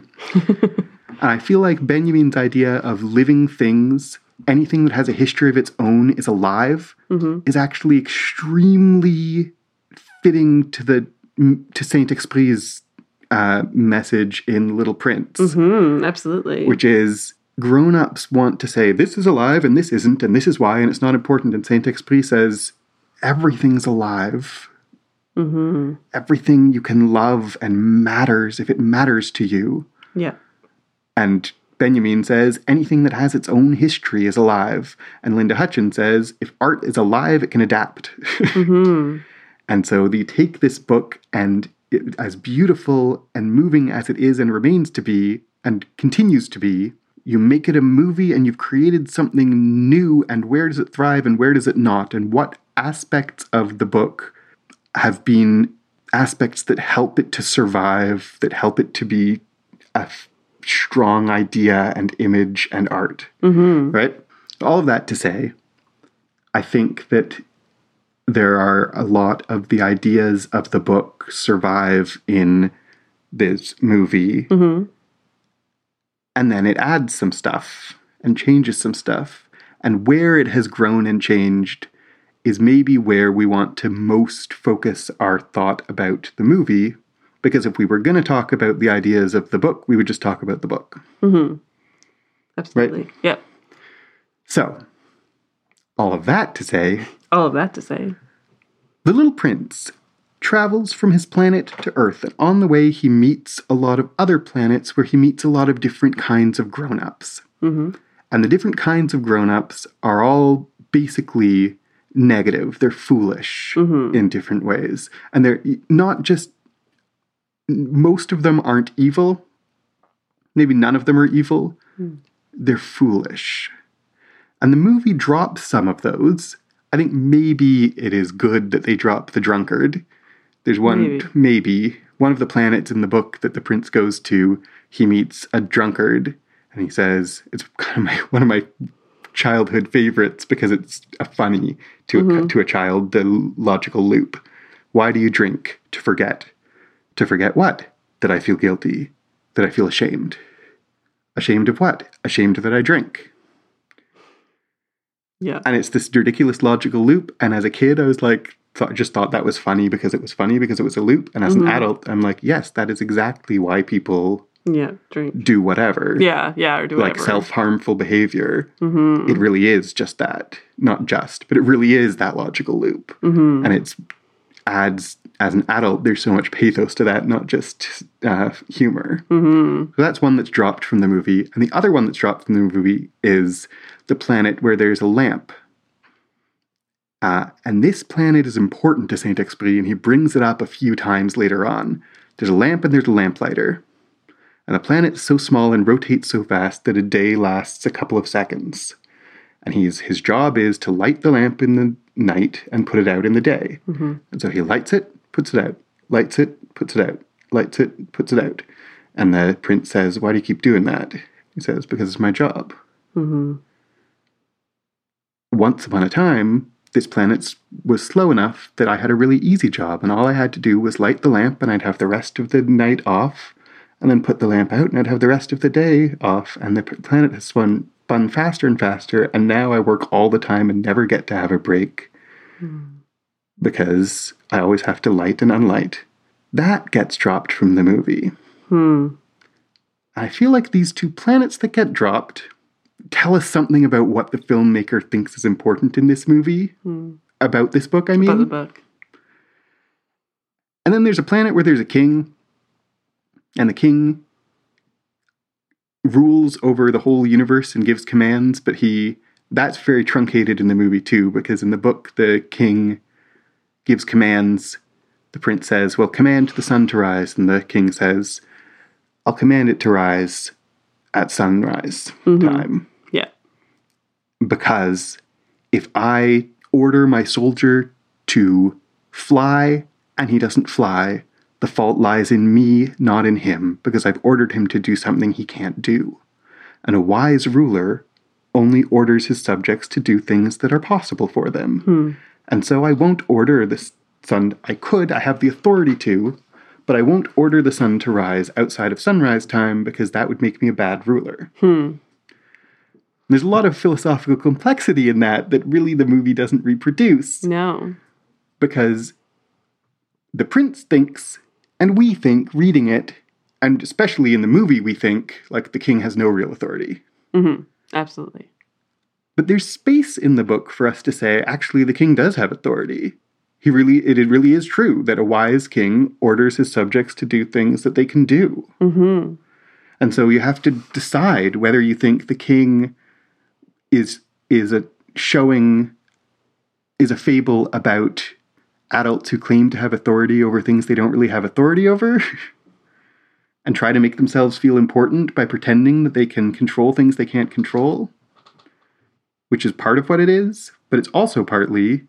And I feel like Benjamin's idea of living things, anything that has a history of its own is alive, mm-hmm. is actually extremely fitting to the to Saint-Exupéry's uh, message in Little Prince. Mm-hmm, absolutely. Which is, grown-ups want to say, this is alive and this isn't, and this is why, and it's not important. And Saint-Exupéry says, everything's alive. Mm-hmm. Everything you can love and matters if it matters to you. Yeah. And Benjamin says, anything that has its own history is alive. And Linda Hutchins says, if art is alive, it can adapt. Mm-hmm. And so they take this book, and it, as beautiful and moving as it is and remains to be, and continues to be, you make it a movie and you've created something new, and where does it thrive and where does it not? And what aspects of the book have been aspects that help it to survive, that help it to be a strong idea and image and art, mm-hmm. right? All of that to say, I think that there are a lot of the ideas of the book survive in this movie, mm-hmm. and then it adds some stuff and changes some stuff, and where it has grown and changed is maybe where we want to most focus our thought about the movie. Because if we were going to talk about the ideas of the book, we would just talk about the book. Mm-hmm. Absolutely. Right? Yep. So, all of that to say... All of that to say... The Little Prince travels from his planet to Earth, and on the way he meets a lot of other planets where he meets a lot of different kinds of grown-ups. Mm-hmm. And the different kinds of grown-ups are all basically negative. They're foolish mm-hmm. in different ways. And they're not just... Most of them aren't evil. Maybe none of them are evil. Mm. They're foolish. And the movie drops some of those. I think maybe it is good that they drop the drunkard. There's one, maybe. maybe, one of the planets in the book that the prince goes to, he meets a drunkard. And he says, it's kind of my, one of my childhood favorites because it's a funny to, mm-hmm. a, to a child, the logical loop. Why do you drink? To forget. To forget what? That I feel guilty. That I feel ashamed. Ashamed of what? Ashamed that I drink. Yeah. And it's this ridiculous logical loop. And as a kid, I was like, thought, just thought that was funny because it was funny because it was a loop. And as mm-hmm. an adult, I'm like, yes, that is exactly why people yeah, drink. do whatever. Yeah, yeah, or do whatever. Like self-harmful behavior. Mm-hmm. It really is just that. Not just, but it really is that logical loop. Mm-hmm. And it's adds... As an adult, there's so much pathos to that, not just uh, humor. Mm-hmm. So that's one that's dropped from the movie. And the other one that's dropped from the movie is the planet where there's a lamp. Uh, and this planet is important to Saint-Exupéry, and he brings it up a few times later on. There's a lamp and there's a lamplighter. And the planet is so small and rotates so fast that a day lasts a couple of seconds. And he's his job is to light the lamp in the night and put it out in the day. Mm-hmm. And so he lights it, puts it out, lights it, puts it out, lights it, puts it out. And the prince says, why do you keep doing that? He says, because it's my job. Mm-hmm. Once upon a time, this planet was slow enough that I had a really easy job, and all I had to do was light the lamp, and I'd have the rest of the night off, and then put the lamp out, and I'd have the rest of the day off, and the planet has spun, spun faster and faster, and now I work all the time and never get to have a break, mm. because I always have to light and unlight. That gets dropped from the movie. Hmm. I feel like these two planets that get dropped tell us something about what the filmmaker thinks is important in this movie. Hmm. About this book, I mean. About the book. And then there's a planet where there's a king, and the king rules over the whole universe and gives commands, but he, that's very truncated in the movie too, because in the book, the king gives commands. The prince says, well, command the sun to rise, and the king says, I'll command it to rise at sunrise mm-hmm. time. Yeah. Because if I order my soldier to fly and he doesn't fly, the fault lies in me, not in him, because I've ordered him to do something he can't do. And a wise ruler only orders his subjects to do things that are possible for them. Hmm. And so I won't order the sun. I could, I have the authority to, but I won't order the sun to rise outside of sunrise time because that would make me a bad ruler. Hmm. There's a lot of philosophical complexity in that that really the movie doesn't reproduce. No. Because the prince thinks, and we think, reading it, and especially in the movie we think, like the king has no real authority. Mm-hmm. Absolutely. But there's space in the book for us to say, actually, the king does have authority. He really, it, it really is true that a wise king orders his subjects to do things that they can do. Mm-hmm. And so you have to decide whether you think the king is is a showing is a fable about adults who claim to have authority over things they don't really have authority over, and try to make themselves feel important by pretending that they can control things they can't control, which is part of what it is, but it's also partly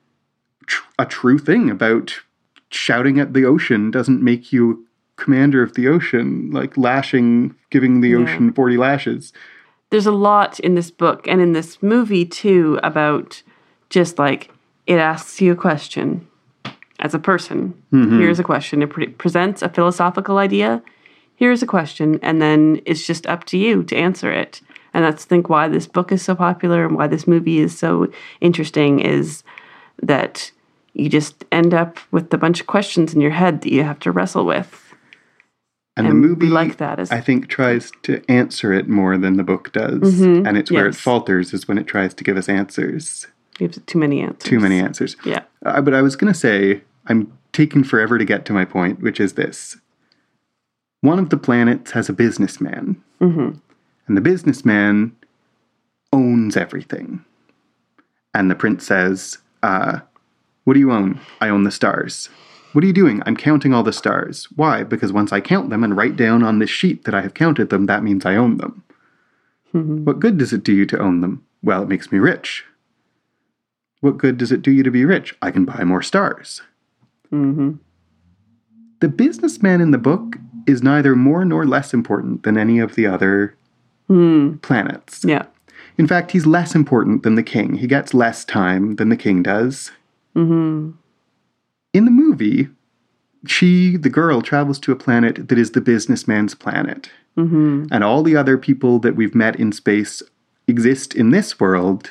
a true thing about shouting at the ocean doesn't make you commander of the ocean, like lashing, giving the yeah. ocean forty lashes. There's a lot in this book and in this movie too about just like it asks you a question as a person. Mm-hmm. Here's a question. It pre- presents a philosophical idea. Here's a question. And then it's just up to you to answer it. And that's I think why this book is so popular and why this movie is so interesting is that you just end up with a bunch of questions in your head that you have to wrestle with. And, and the movie, like that is, I think, tries to answer it more than the book does. Mm-hmm. And it's yes. where it falters is when it tries to give us answers. Gives it too many answers. Too many answers. Yeah. Uh, but I was going to say, I'm taking forever to get to my point, which is this. One of the planets has a businessman. Mm-hmm. And the businessman owns everything. And the prince says, uh... what do you own? I own the stars. What are you doing? I'm counting all the stars. Why? Because once I count them and write down on this sheet that I have counted them, that means I own them. Mm-hmm. What good does it do you to own them? Well, it makes me rich. What good does it do you to be rich? I can buy more stars. Mm-hmm. The businessman in the book is neither more nor less important than any of the other mm. planets. Yeah. In fact, he's less important than the king. He gets less time than the king does. Mm-hmm. In the movie, she, the girl, travels to a planet that is the businessman's planet. Mm-hmm. And all the other people that we've met in space exist in this world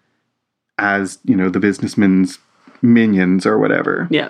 as, you know, the businessman's minions or whatever. Yeah.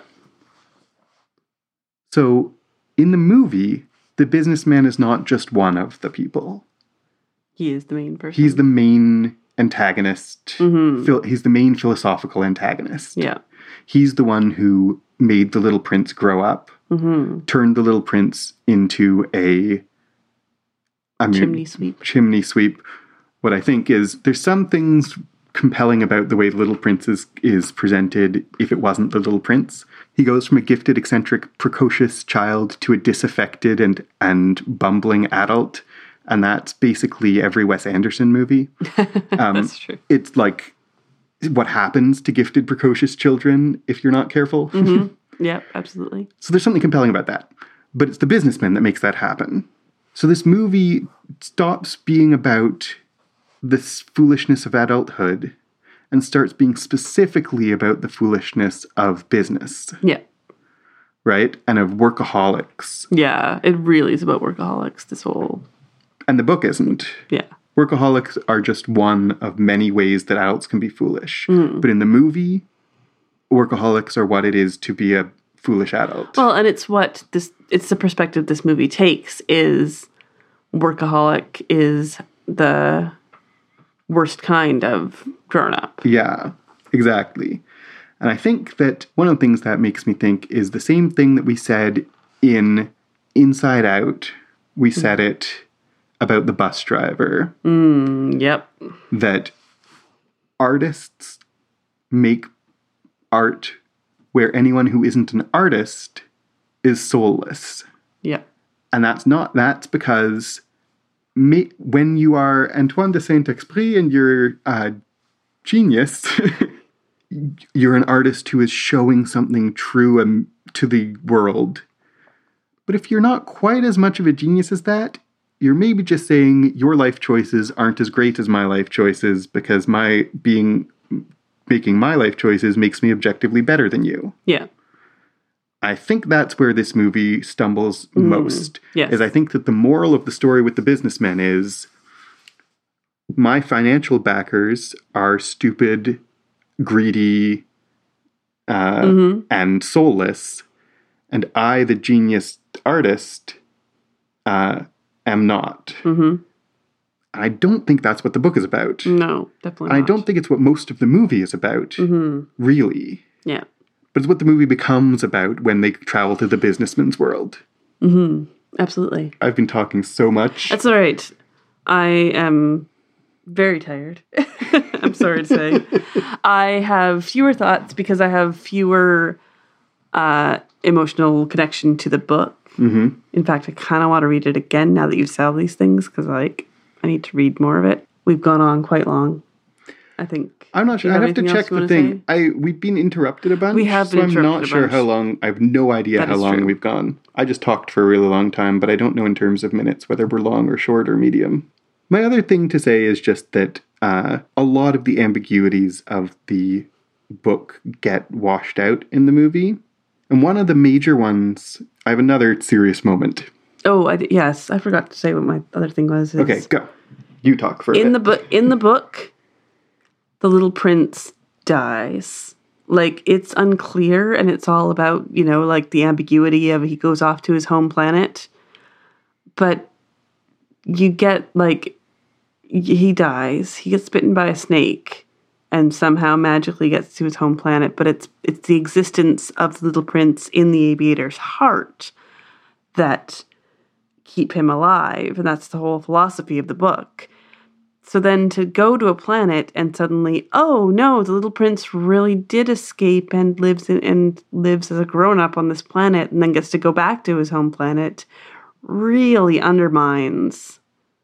So, in the movie, the businessman is not just one of the people. He is the main person. He's the main antagonist. Mm-hmm. Phil, he's the main philosophical antagonist. Yeah. He's the one who made the little prince grow up, mm-hmm. turned the little prince into a, I mean, chimney sweep. Chimney sweep. What I think is there's some things compelling about the way the Little Prince is, is presented if it wasn't the Little Prince. He goes from a gifted, eccentric, precocious child to a disaffected and, and bumbling adult. And that's basically every Wes Anderson movie. Um, That's true. It's like what happens to gifted, precocious children if you're not careful. Mm-hmm. Yep, absolutely. So there's something compelling about that. But it's the businessman that makes that happen. So this movie stops being about this foolishness of adulthood and starts being specifically about the foolishness of business, Yeah. right? And of workaholics. Yeah, it really is about workaholics, this whole... And the book isn't. Yeah. Workaholics are just one of many ways that adults can be foolish. Mm. But in the movie, workaholics are what it is to be a foolish adult. Well, and it's what this, it's the perspective this movie takes is workaholic is the worst kind of grown up. Yeah, exactly. And I think that one of the things that makes me think is the same thing that we said in Inside Out. We said it about the bus driver. Mm, yep. That artists make art where anyone who isn't an artist is soulless. Yep. And that's not, that's because me, when you are Antoine de Saint-Exupéry and you're a genius, you're an artist who is showing something true um, to the world. But if you're not quite as much of a genius as that, you're maybe just saying your life choices aren't as great as my life choices because my being making my life choices makes me objectively better than you. Yeah. I think that's where this movie stumbles mm, most. Yes. Is I think that the moral of the story with the businessmen is my financial backers are stupid, greedy, uh, mm-hmm. and soulless, and I, the genius artist, uh, am not. Mm-hmm. I don't think that's what the book is about. No, definitely and not. I don't think it's what most of the movie is about, mm-hmm. really. Yeah. But it's what the movie becomes about when they travel to the businessman's world. Mm-hmm. Absolutely. I've been talking so much. That's all right. I am very tired. I'm sorry to say. I have fewer thoughts because I have fewer uh, emotional connection to the book. Mm-hmm. In fact, I kind of want to read it again now that you've said all these things because like I need to read more of it. We've gone on quite long, I think. I'm not sure. I have to check the thing. Say? I we've been interrupted a bunch. We have been so interrupted I'm not sure bunch. how long. I have no idea that how long true. we've gone. I just talked for a really long time, but I don't know in terms of minutes whether we're long or short or medium. My other thing to say is just that uh, a lot of the ambiguities of the book get washed out in the movie. And one of the major ones, I have another serious moment. Oh, I, yes. I forgot to say what my other thing was. Is okay, go. You talk for a in bit. the book. In the book, the little prince dies. Like, it's unclear, and it's all about, you know, like the ambiguity of he goes off to his home planet. But you get, like, he dies. He gets bitten by a snake. And somehow magically gets to his home planet, but it's it's the existence of the little prince in the aviator's heart that keep him alive, and that's the whole philosophy of the book. So then to go to a planet and suddenly, oh no, the little prince really did escape and lives in, and lives as a grown-up on this planet, and then gets to go back to his home planet, really undermines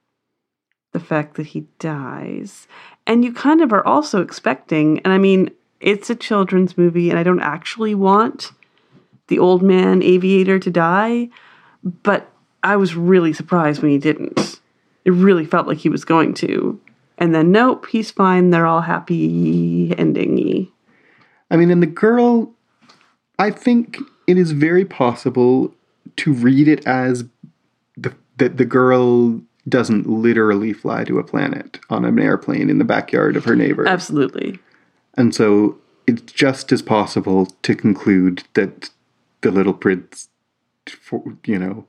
the fact that he dies. And you kind of are also expecting, and I mean, it's a children's movie, and I don't actually want the old man aviator to die, but I was really surprised when he didn't. It really felt like he was going to. And then, nope, he's fine. They're all happy ending-y. I mean, and the girl, I think it is very possible to read it as the, that the girl doesn't literally fly to a planet on an airplane in the backyard of her neighbor. Absolutely. And so it's just as possible to conclude that the little prince, you know,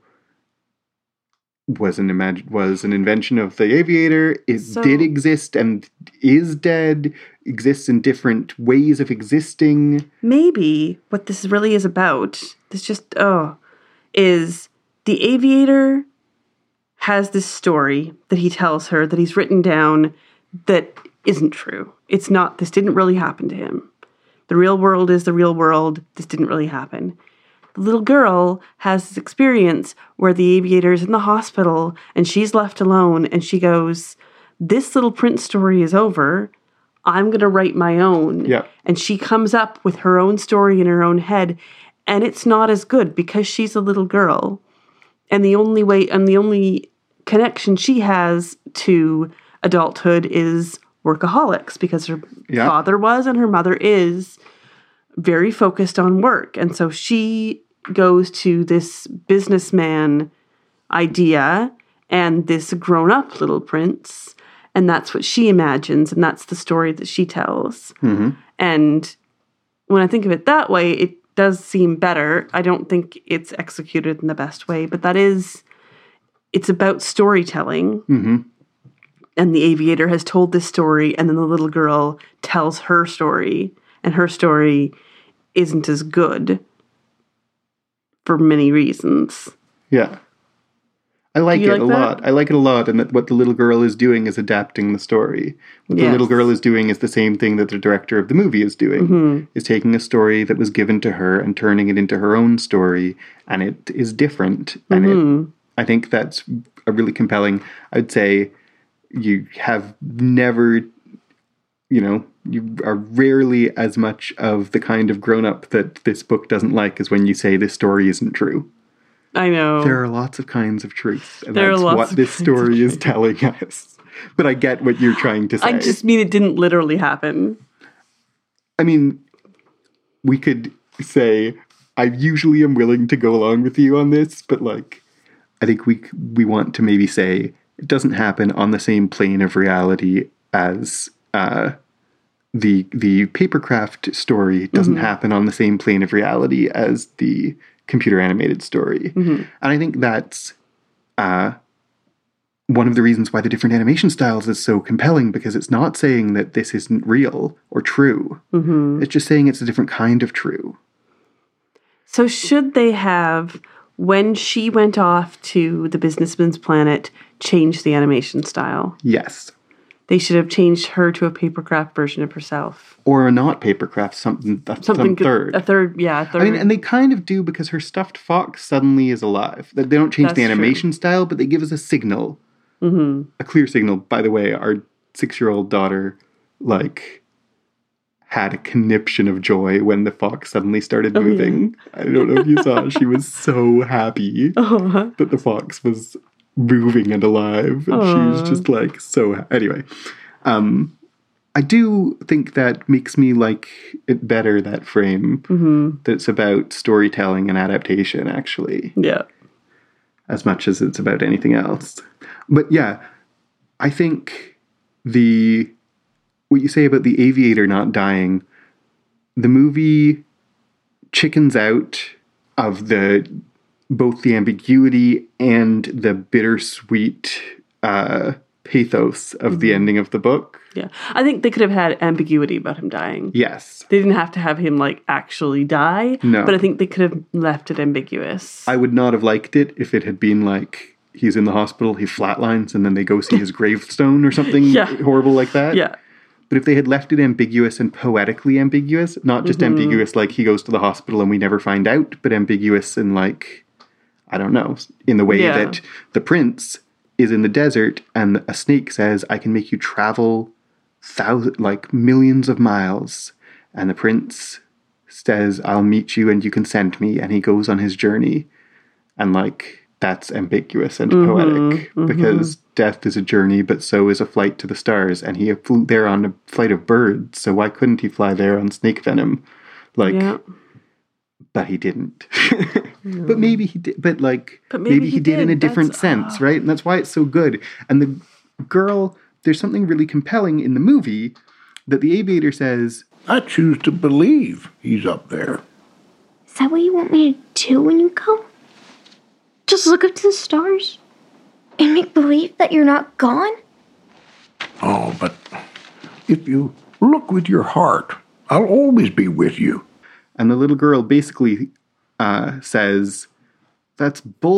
was an imag- was an invention of the aviator. It so, did exist and is dead, exists in different ways of existing. Maybe what this really is about, this just, oh, is the aviator has this story that he tells her that he's written down that isn't true. It's not, this didn't really happen to him. The real world is the real world. This didn't really happen. the little girl has this experience where the aviator is in the hospital and she's left alone and she goes, this Little Prince story is over. I'm going to write my own. Yeah. And she comes up with her own story in her own head, and it's not as good because she's a little girl. And the only way, and the only connection she has to adulthood is workaholics, because her Yeah. father was and her mother is very focused on work. And so she goes to this businessman idea and this grown-up Little Prince, and that's what she imagines, and that's the story that she tells. Mm-hmm. And when I think of it that way, it does seem better. I don't think it's executed in the best way, but that is, it's about storytelling. Mm-hmm. And the aviator has told this story, and then the little girl tells her story, and her story isn't as good for many reasons. Yeah. I like you it like a that? lot. I like it a lot. And that what the little girl is doing is adapting the story. What the Yes. little girl is doing is the same thing that the director of the movie is doing. Mm-hmm. Is taking a story that was given to her and turning it into her own story. And it is different. And Mm-hmm. it, I think that's a really compelling. I'd say you have never, you know, you are rarely as much of the kind of grown-up that this book doesn't like as when you say this story isn't true. I know. There are lots of kinds of truth, and There are that's lots what of this kinds of story is telling us. But I get what you're trying to say. I just mean it didn't literally happen. I mean, we could say I usually am willing to go along with you on this, but like, I think we we want to maybe say it doesn't happen on the same plane of reality as uh, the the papercraft story doesn't Mm-hmm. happen on the same plane of reality as the computer animated story. Mm-hmm. And I think that's uh, one of the reasons why the different animation styles is so compelling, because it's not saying that this isn't real or true. Mm-hmm. It's just saying it's a different kind of true. So should they have, when she went off to the businessman's planet, changed the animation style? Yes. They should have changed her to a papercraft version of herself. Or a not papercraft, something, th- Something some good- third. A third, yeah, a third. I mean, and they kind of do, because her stuffed fox suddenly is alive. They they don't change That's the animation style, but they give us a signal. Mm-hmm. A clear signal. By the way, our six-year-old daughter, like, had a conniption of joy when the fox suddenly started moving. I don't know if you saw. She was so happy Uh-huh. that the fox was moving and alive. And she was just like so ha- anyway. Um I do think that makes me like it better, that frame. Mm-hmm. That it's about storytelling and adaptation, actually, Yeah. as much as it's about anything else. But yeah, I think the what you say about the aviator not dying, the movie chickens out of the both the ambiguity and the bittersweet uh, pathos of the ending of the book. Yeah. I think they could have had ambiguity about him dying. Yes. They didn't have to have him, like, actually die. No. But I think they could have left it ambiguous. I would not have liked it if it had been like he's in the hospital, he flatlines, and then they go see his gravestone or something Yeah. horrible like that. Yeah. But if they had left it ambiguous and poetically ambiguous, not just Mm-hmm. ambiguous like he goes to the hospital and we never find out, but ambiguous in like, I don't know, in the way Yeah. that the prince is in the desert and a snake says, I can make you travel thousand, like millions of miles. And the prince says, I'll meet you and you consent me. And he goes on his journey. And like, that's ambiguous and Mm-hmm, poetic because death is a journey, but so is a flight to the stars. And he flew there on a flight of birds. So why couldn't he fly there on snake venom? Like, Yeah. but he didn't. But maybe he did. But like, But maybe, maybe he, he did, in a did. different That's- sense, ah. right? And that's why it's so good. And the girl, there's something really compelling in the movie that the aviator says, I choose to believe he's up there. Is that what you want me to do when you go? Just look up to the stars? And make believe that you're not gone? Oh, but if you look with your heart, I'll always be with you. and the little girl basically uh, says, that's bull.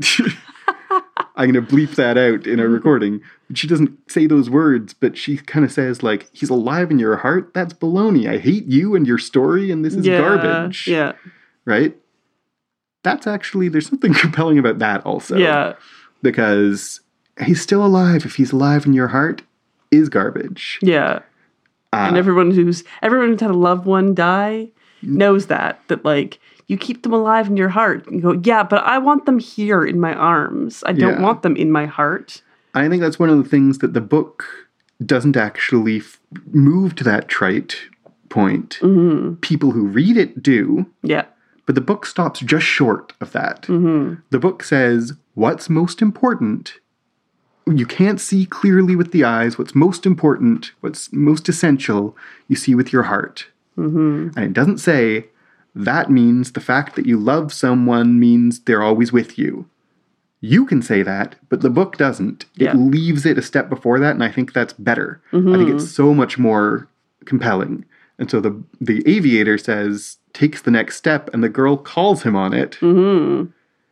I'm going to bleep that out in a recording. She doesn't say those words, but she kind of says, like, he's alive in your heart? That's baloney. I hate you and your story, and this is Yeah. garbage. Yeah. Right? that's actually, there's something compelling about that also. Yeah. Because he's still alive. If he's alive in your heart, is garbage. Yeah. Uh, and everyone who's everyone who's had a loved one die knows that. That like you keep them alive in your heart. You go, yeah, but I want them here in my arms. I don't Yeah. want them in my heart. I think that's one of the things that the book doesn't actually f- move to that trite point. Mm-hmm. People who read it do, Yeah. but the book stops just short of that. Mm-hmm. The book says, what's most important? You can't see clearly with the eyes. What's most important, what's most essential, you see with your heart. Mm-hmm. And it doesn't say, that means the fact that you love someone means they're always with you. You can say that, but the book doesn't. It Yeah. leaves it a step before that, and I think that's better. Mm-hmm. I think it's so much more compelling. And so the the aviator says, takes the next step, and the girl calls him on it. Mm-hmm.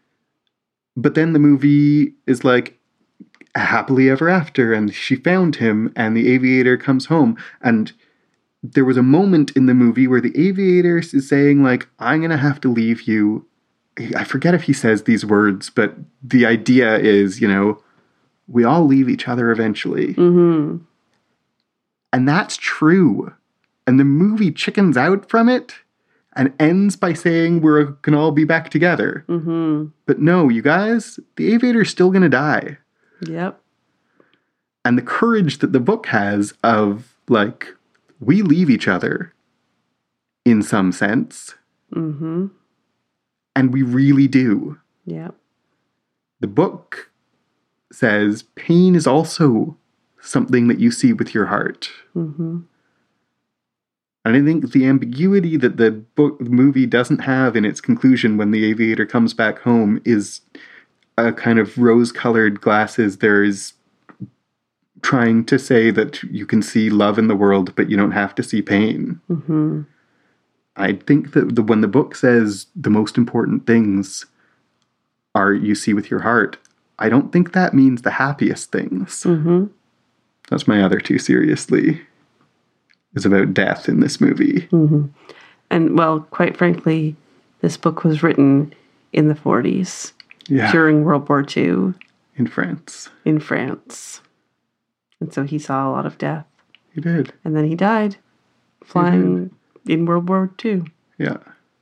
But then the movie is like, happily ever after, and she found him, and the aviator comes home. And there was a moment in the movie where the aviator is saying, like, I'm going to have to leave you. I forget if he says these words, but the idea is, you know, we all leave each other eventually. Mm-hmm. And that's true. And the movie chickens out from it and ends by saying we can all be back together. Mm-hmm. But no, you guys, the aviator's still going to die. Yep. And the courage that the book has of, like, we leave each other in some sense. Mm-hmm. And we really do. Yep. The book says pain is also something that you see with your heart. Mm-hmm. And I think the ambiguity that the book the movie doesn't have in its conclusion when the aviator comes back home is a kind of rose-colored glasses. There's trying to say that you can see love in the world, but you don't have to see pain. Mm-hmm. I think that the, when the book says the most important things are you see with your heart, I don't think that means the happiest things. Mm-hmm. That's my other two, seriously, is about death in this movie. Mm-hmm. And, well, quite frankly, this book was written in the forties, Yeah, during World War Two, in France. in France. And so he saw a lot of death. He did. And then he died flying in World War Two. Yeah.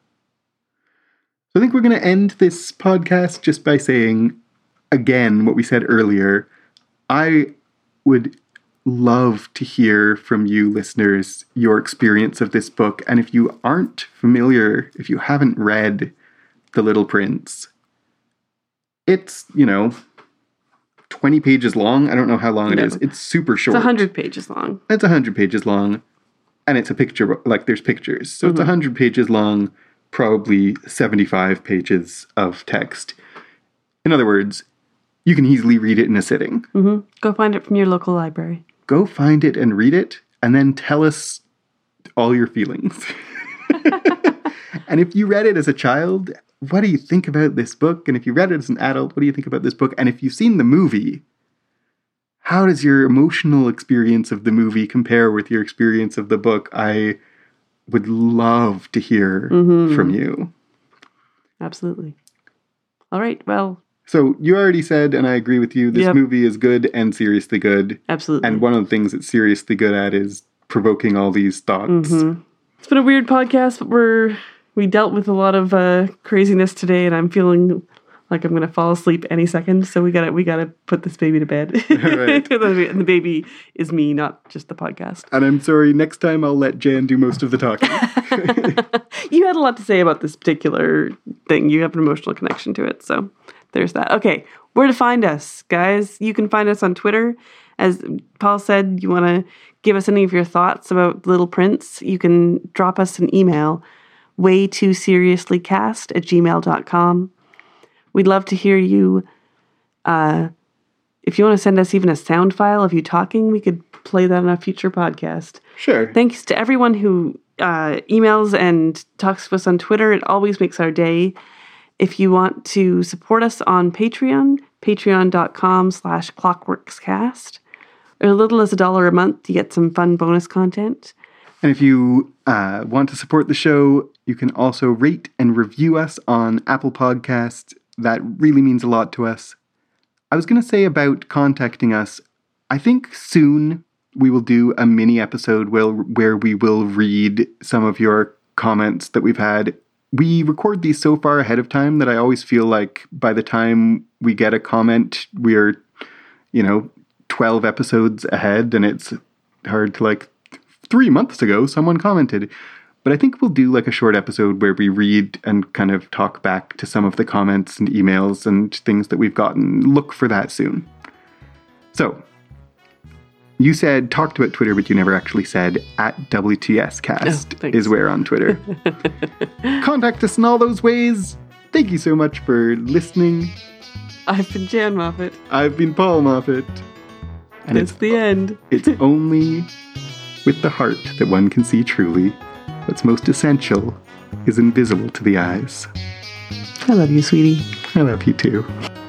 So I think we're going to end this podcast just by saying, again, what we said earlier. I would love to hear from you listeners your experience of this book. And if you aren't familiar, if you haven't read The Little Prince, it's, you know, twenty pages long. I don't know how long No. it is. It's super short. It's one hundred pages long. It's one hundred pages long. And it's a picture book. Like, there's pictures. So Mm-hmm. it's one hundred pages long, probably seventy-five pages of text. In other words, you can easily read it in a sitting. Mm-hmm. Go find it from your local library. Go find it and read it, and then tell us all your feelings. And if you read it as a child, what do you think about this book? And if you read it as an adult, what do you think about this book? And if you've seen the movie, how does your emotional experience of the movie compare with your experience of the book? I would love to hear Mm-hmm. from you. Absolutely. All right. Well, So you already said, and I agree with you, this Yep. movie is good and seriously good. absolutely. And one of the things it's seriously good at is provoking all these thoughts. Mm-hmm. It's been a weird podcast, but we're we dealt with a lot of uh, craziness today, and I'm feeling like I'm gonna fall asleep any second. So we gotta we gotta put this baby to bed. Right. And the baby is me, not just the podcast. And I'm sorry, next time I'll let Jan do most of the talking. You had a lot to say about this particular thing. You have an emotional connection to it, so there's that. Okay, where to find us, guys? You can find us on Twitter. As Paul said, you want to give us any of your thoughts about Little Prince, you can drop us an email, way too seriously cast at gmail dot com. We'd love to hear you. Uh, if you want to send us even a sound file of you talking, we could play that on a future podcast. Sure. Thanks to everyone who uh, emails and talks to us on Twitter. It always makes our day. If you want to support us on Patreon, patreon dot com slash clockworkscast, or as little as a dollar a month to get some fun bonus content. And if you uh, want to support the show, you can also rate and review us on Apple Podcasts. That really means a lot to us. I was going to say about contacting us, I think soon we will do a mini episode where, where we will read some of your comments that we've had. We record these so far ahead of time that I always feel like by the time we get a comment, we're, you know, twelve episodes ahead, and it's hard to like, three months ago, someone commented. But I think we'll do like a short episode where we read and kind of talk back to some of the comments and emails and things that we've gotten. Look for that soon. So, you said talked about Twitter, but you never actually said at W T S Cast oh, is where on Twitter. Contact us in all those ways. Thank you so much for listening. I've been Jan Moffat. I've been Paul Moffat. And it's, it's the end. It's only with the heart that one can see truly. What's most essential is invisible to the eyes. I love you, sweetie. I love you too.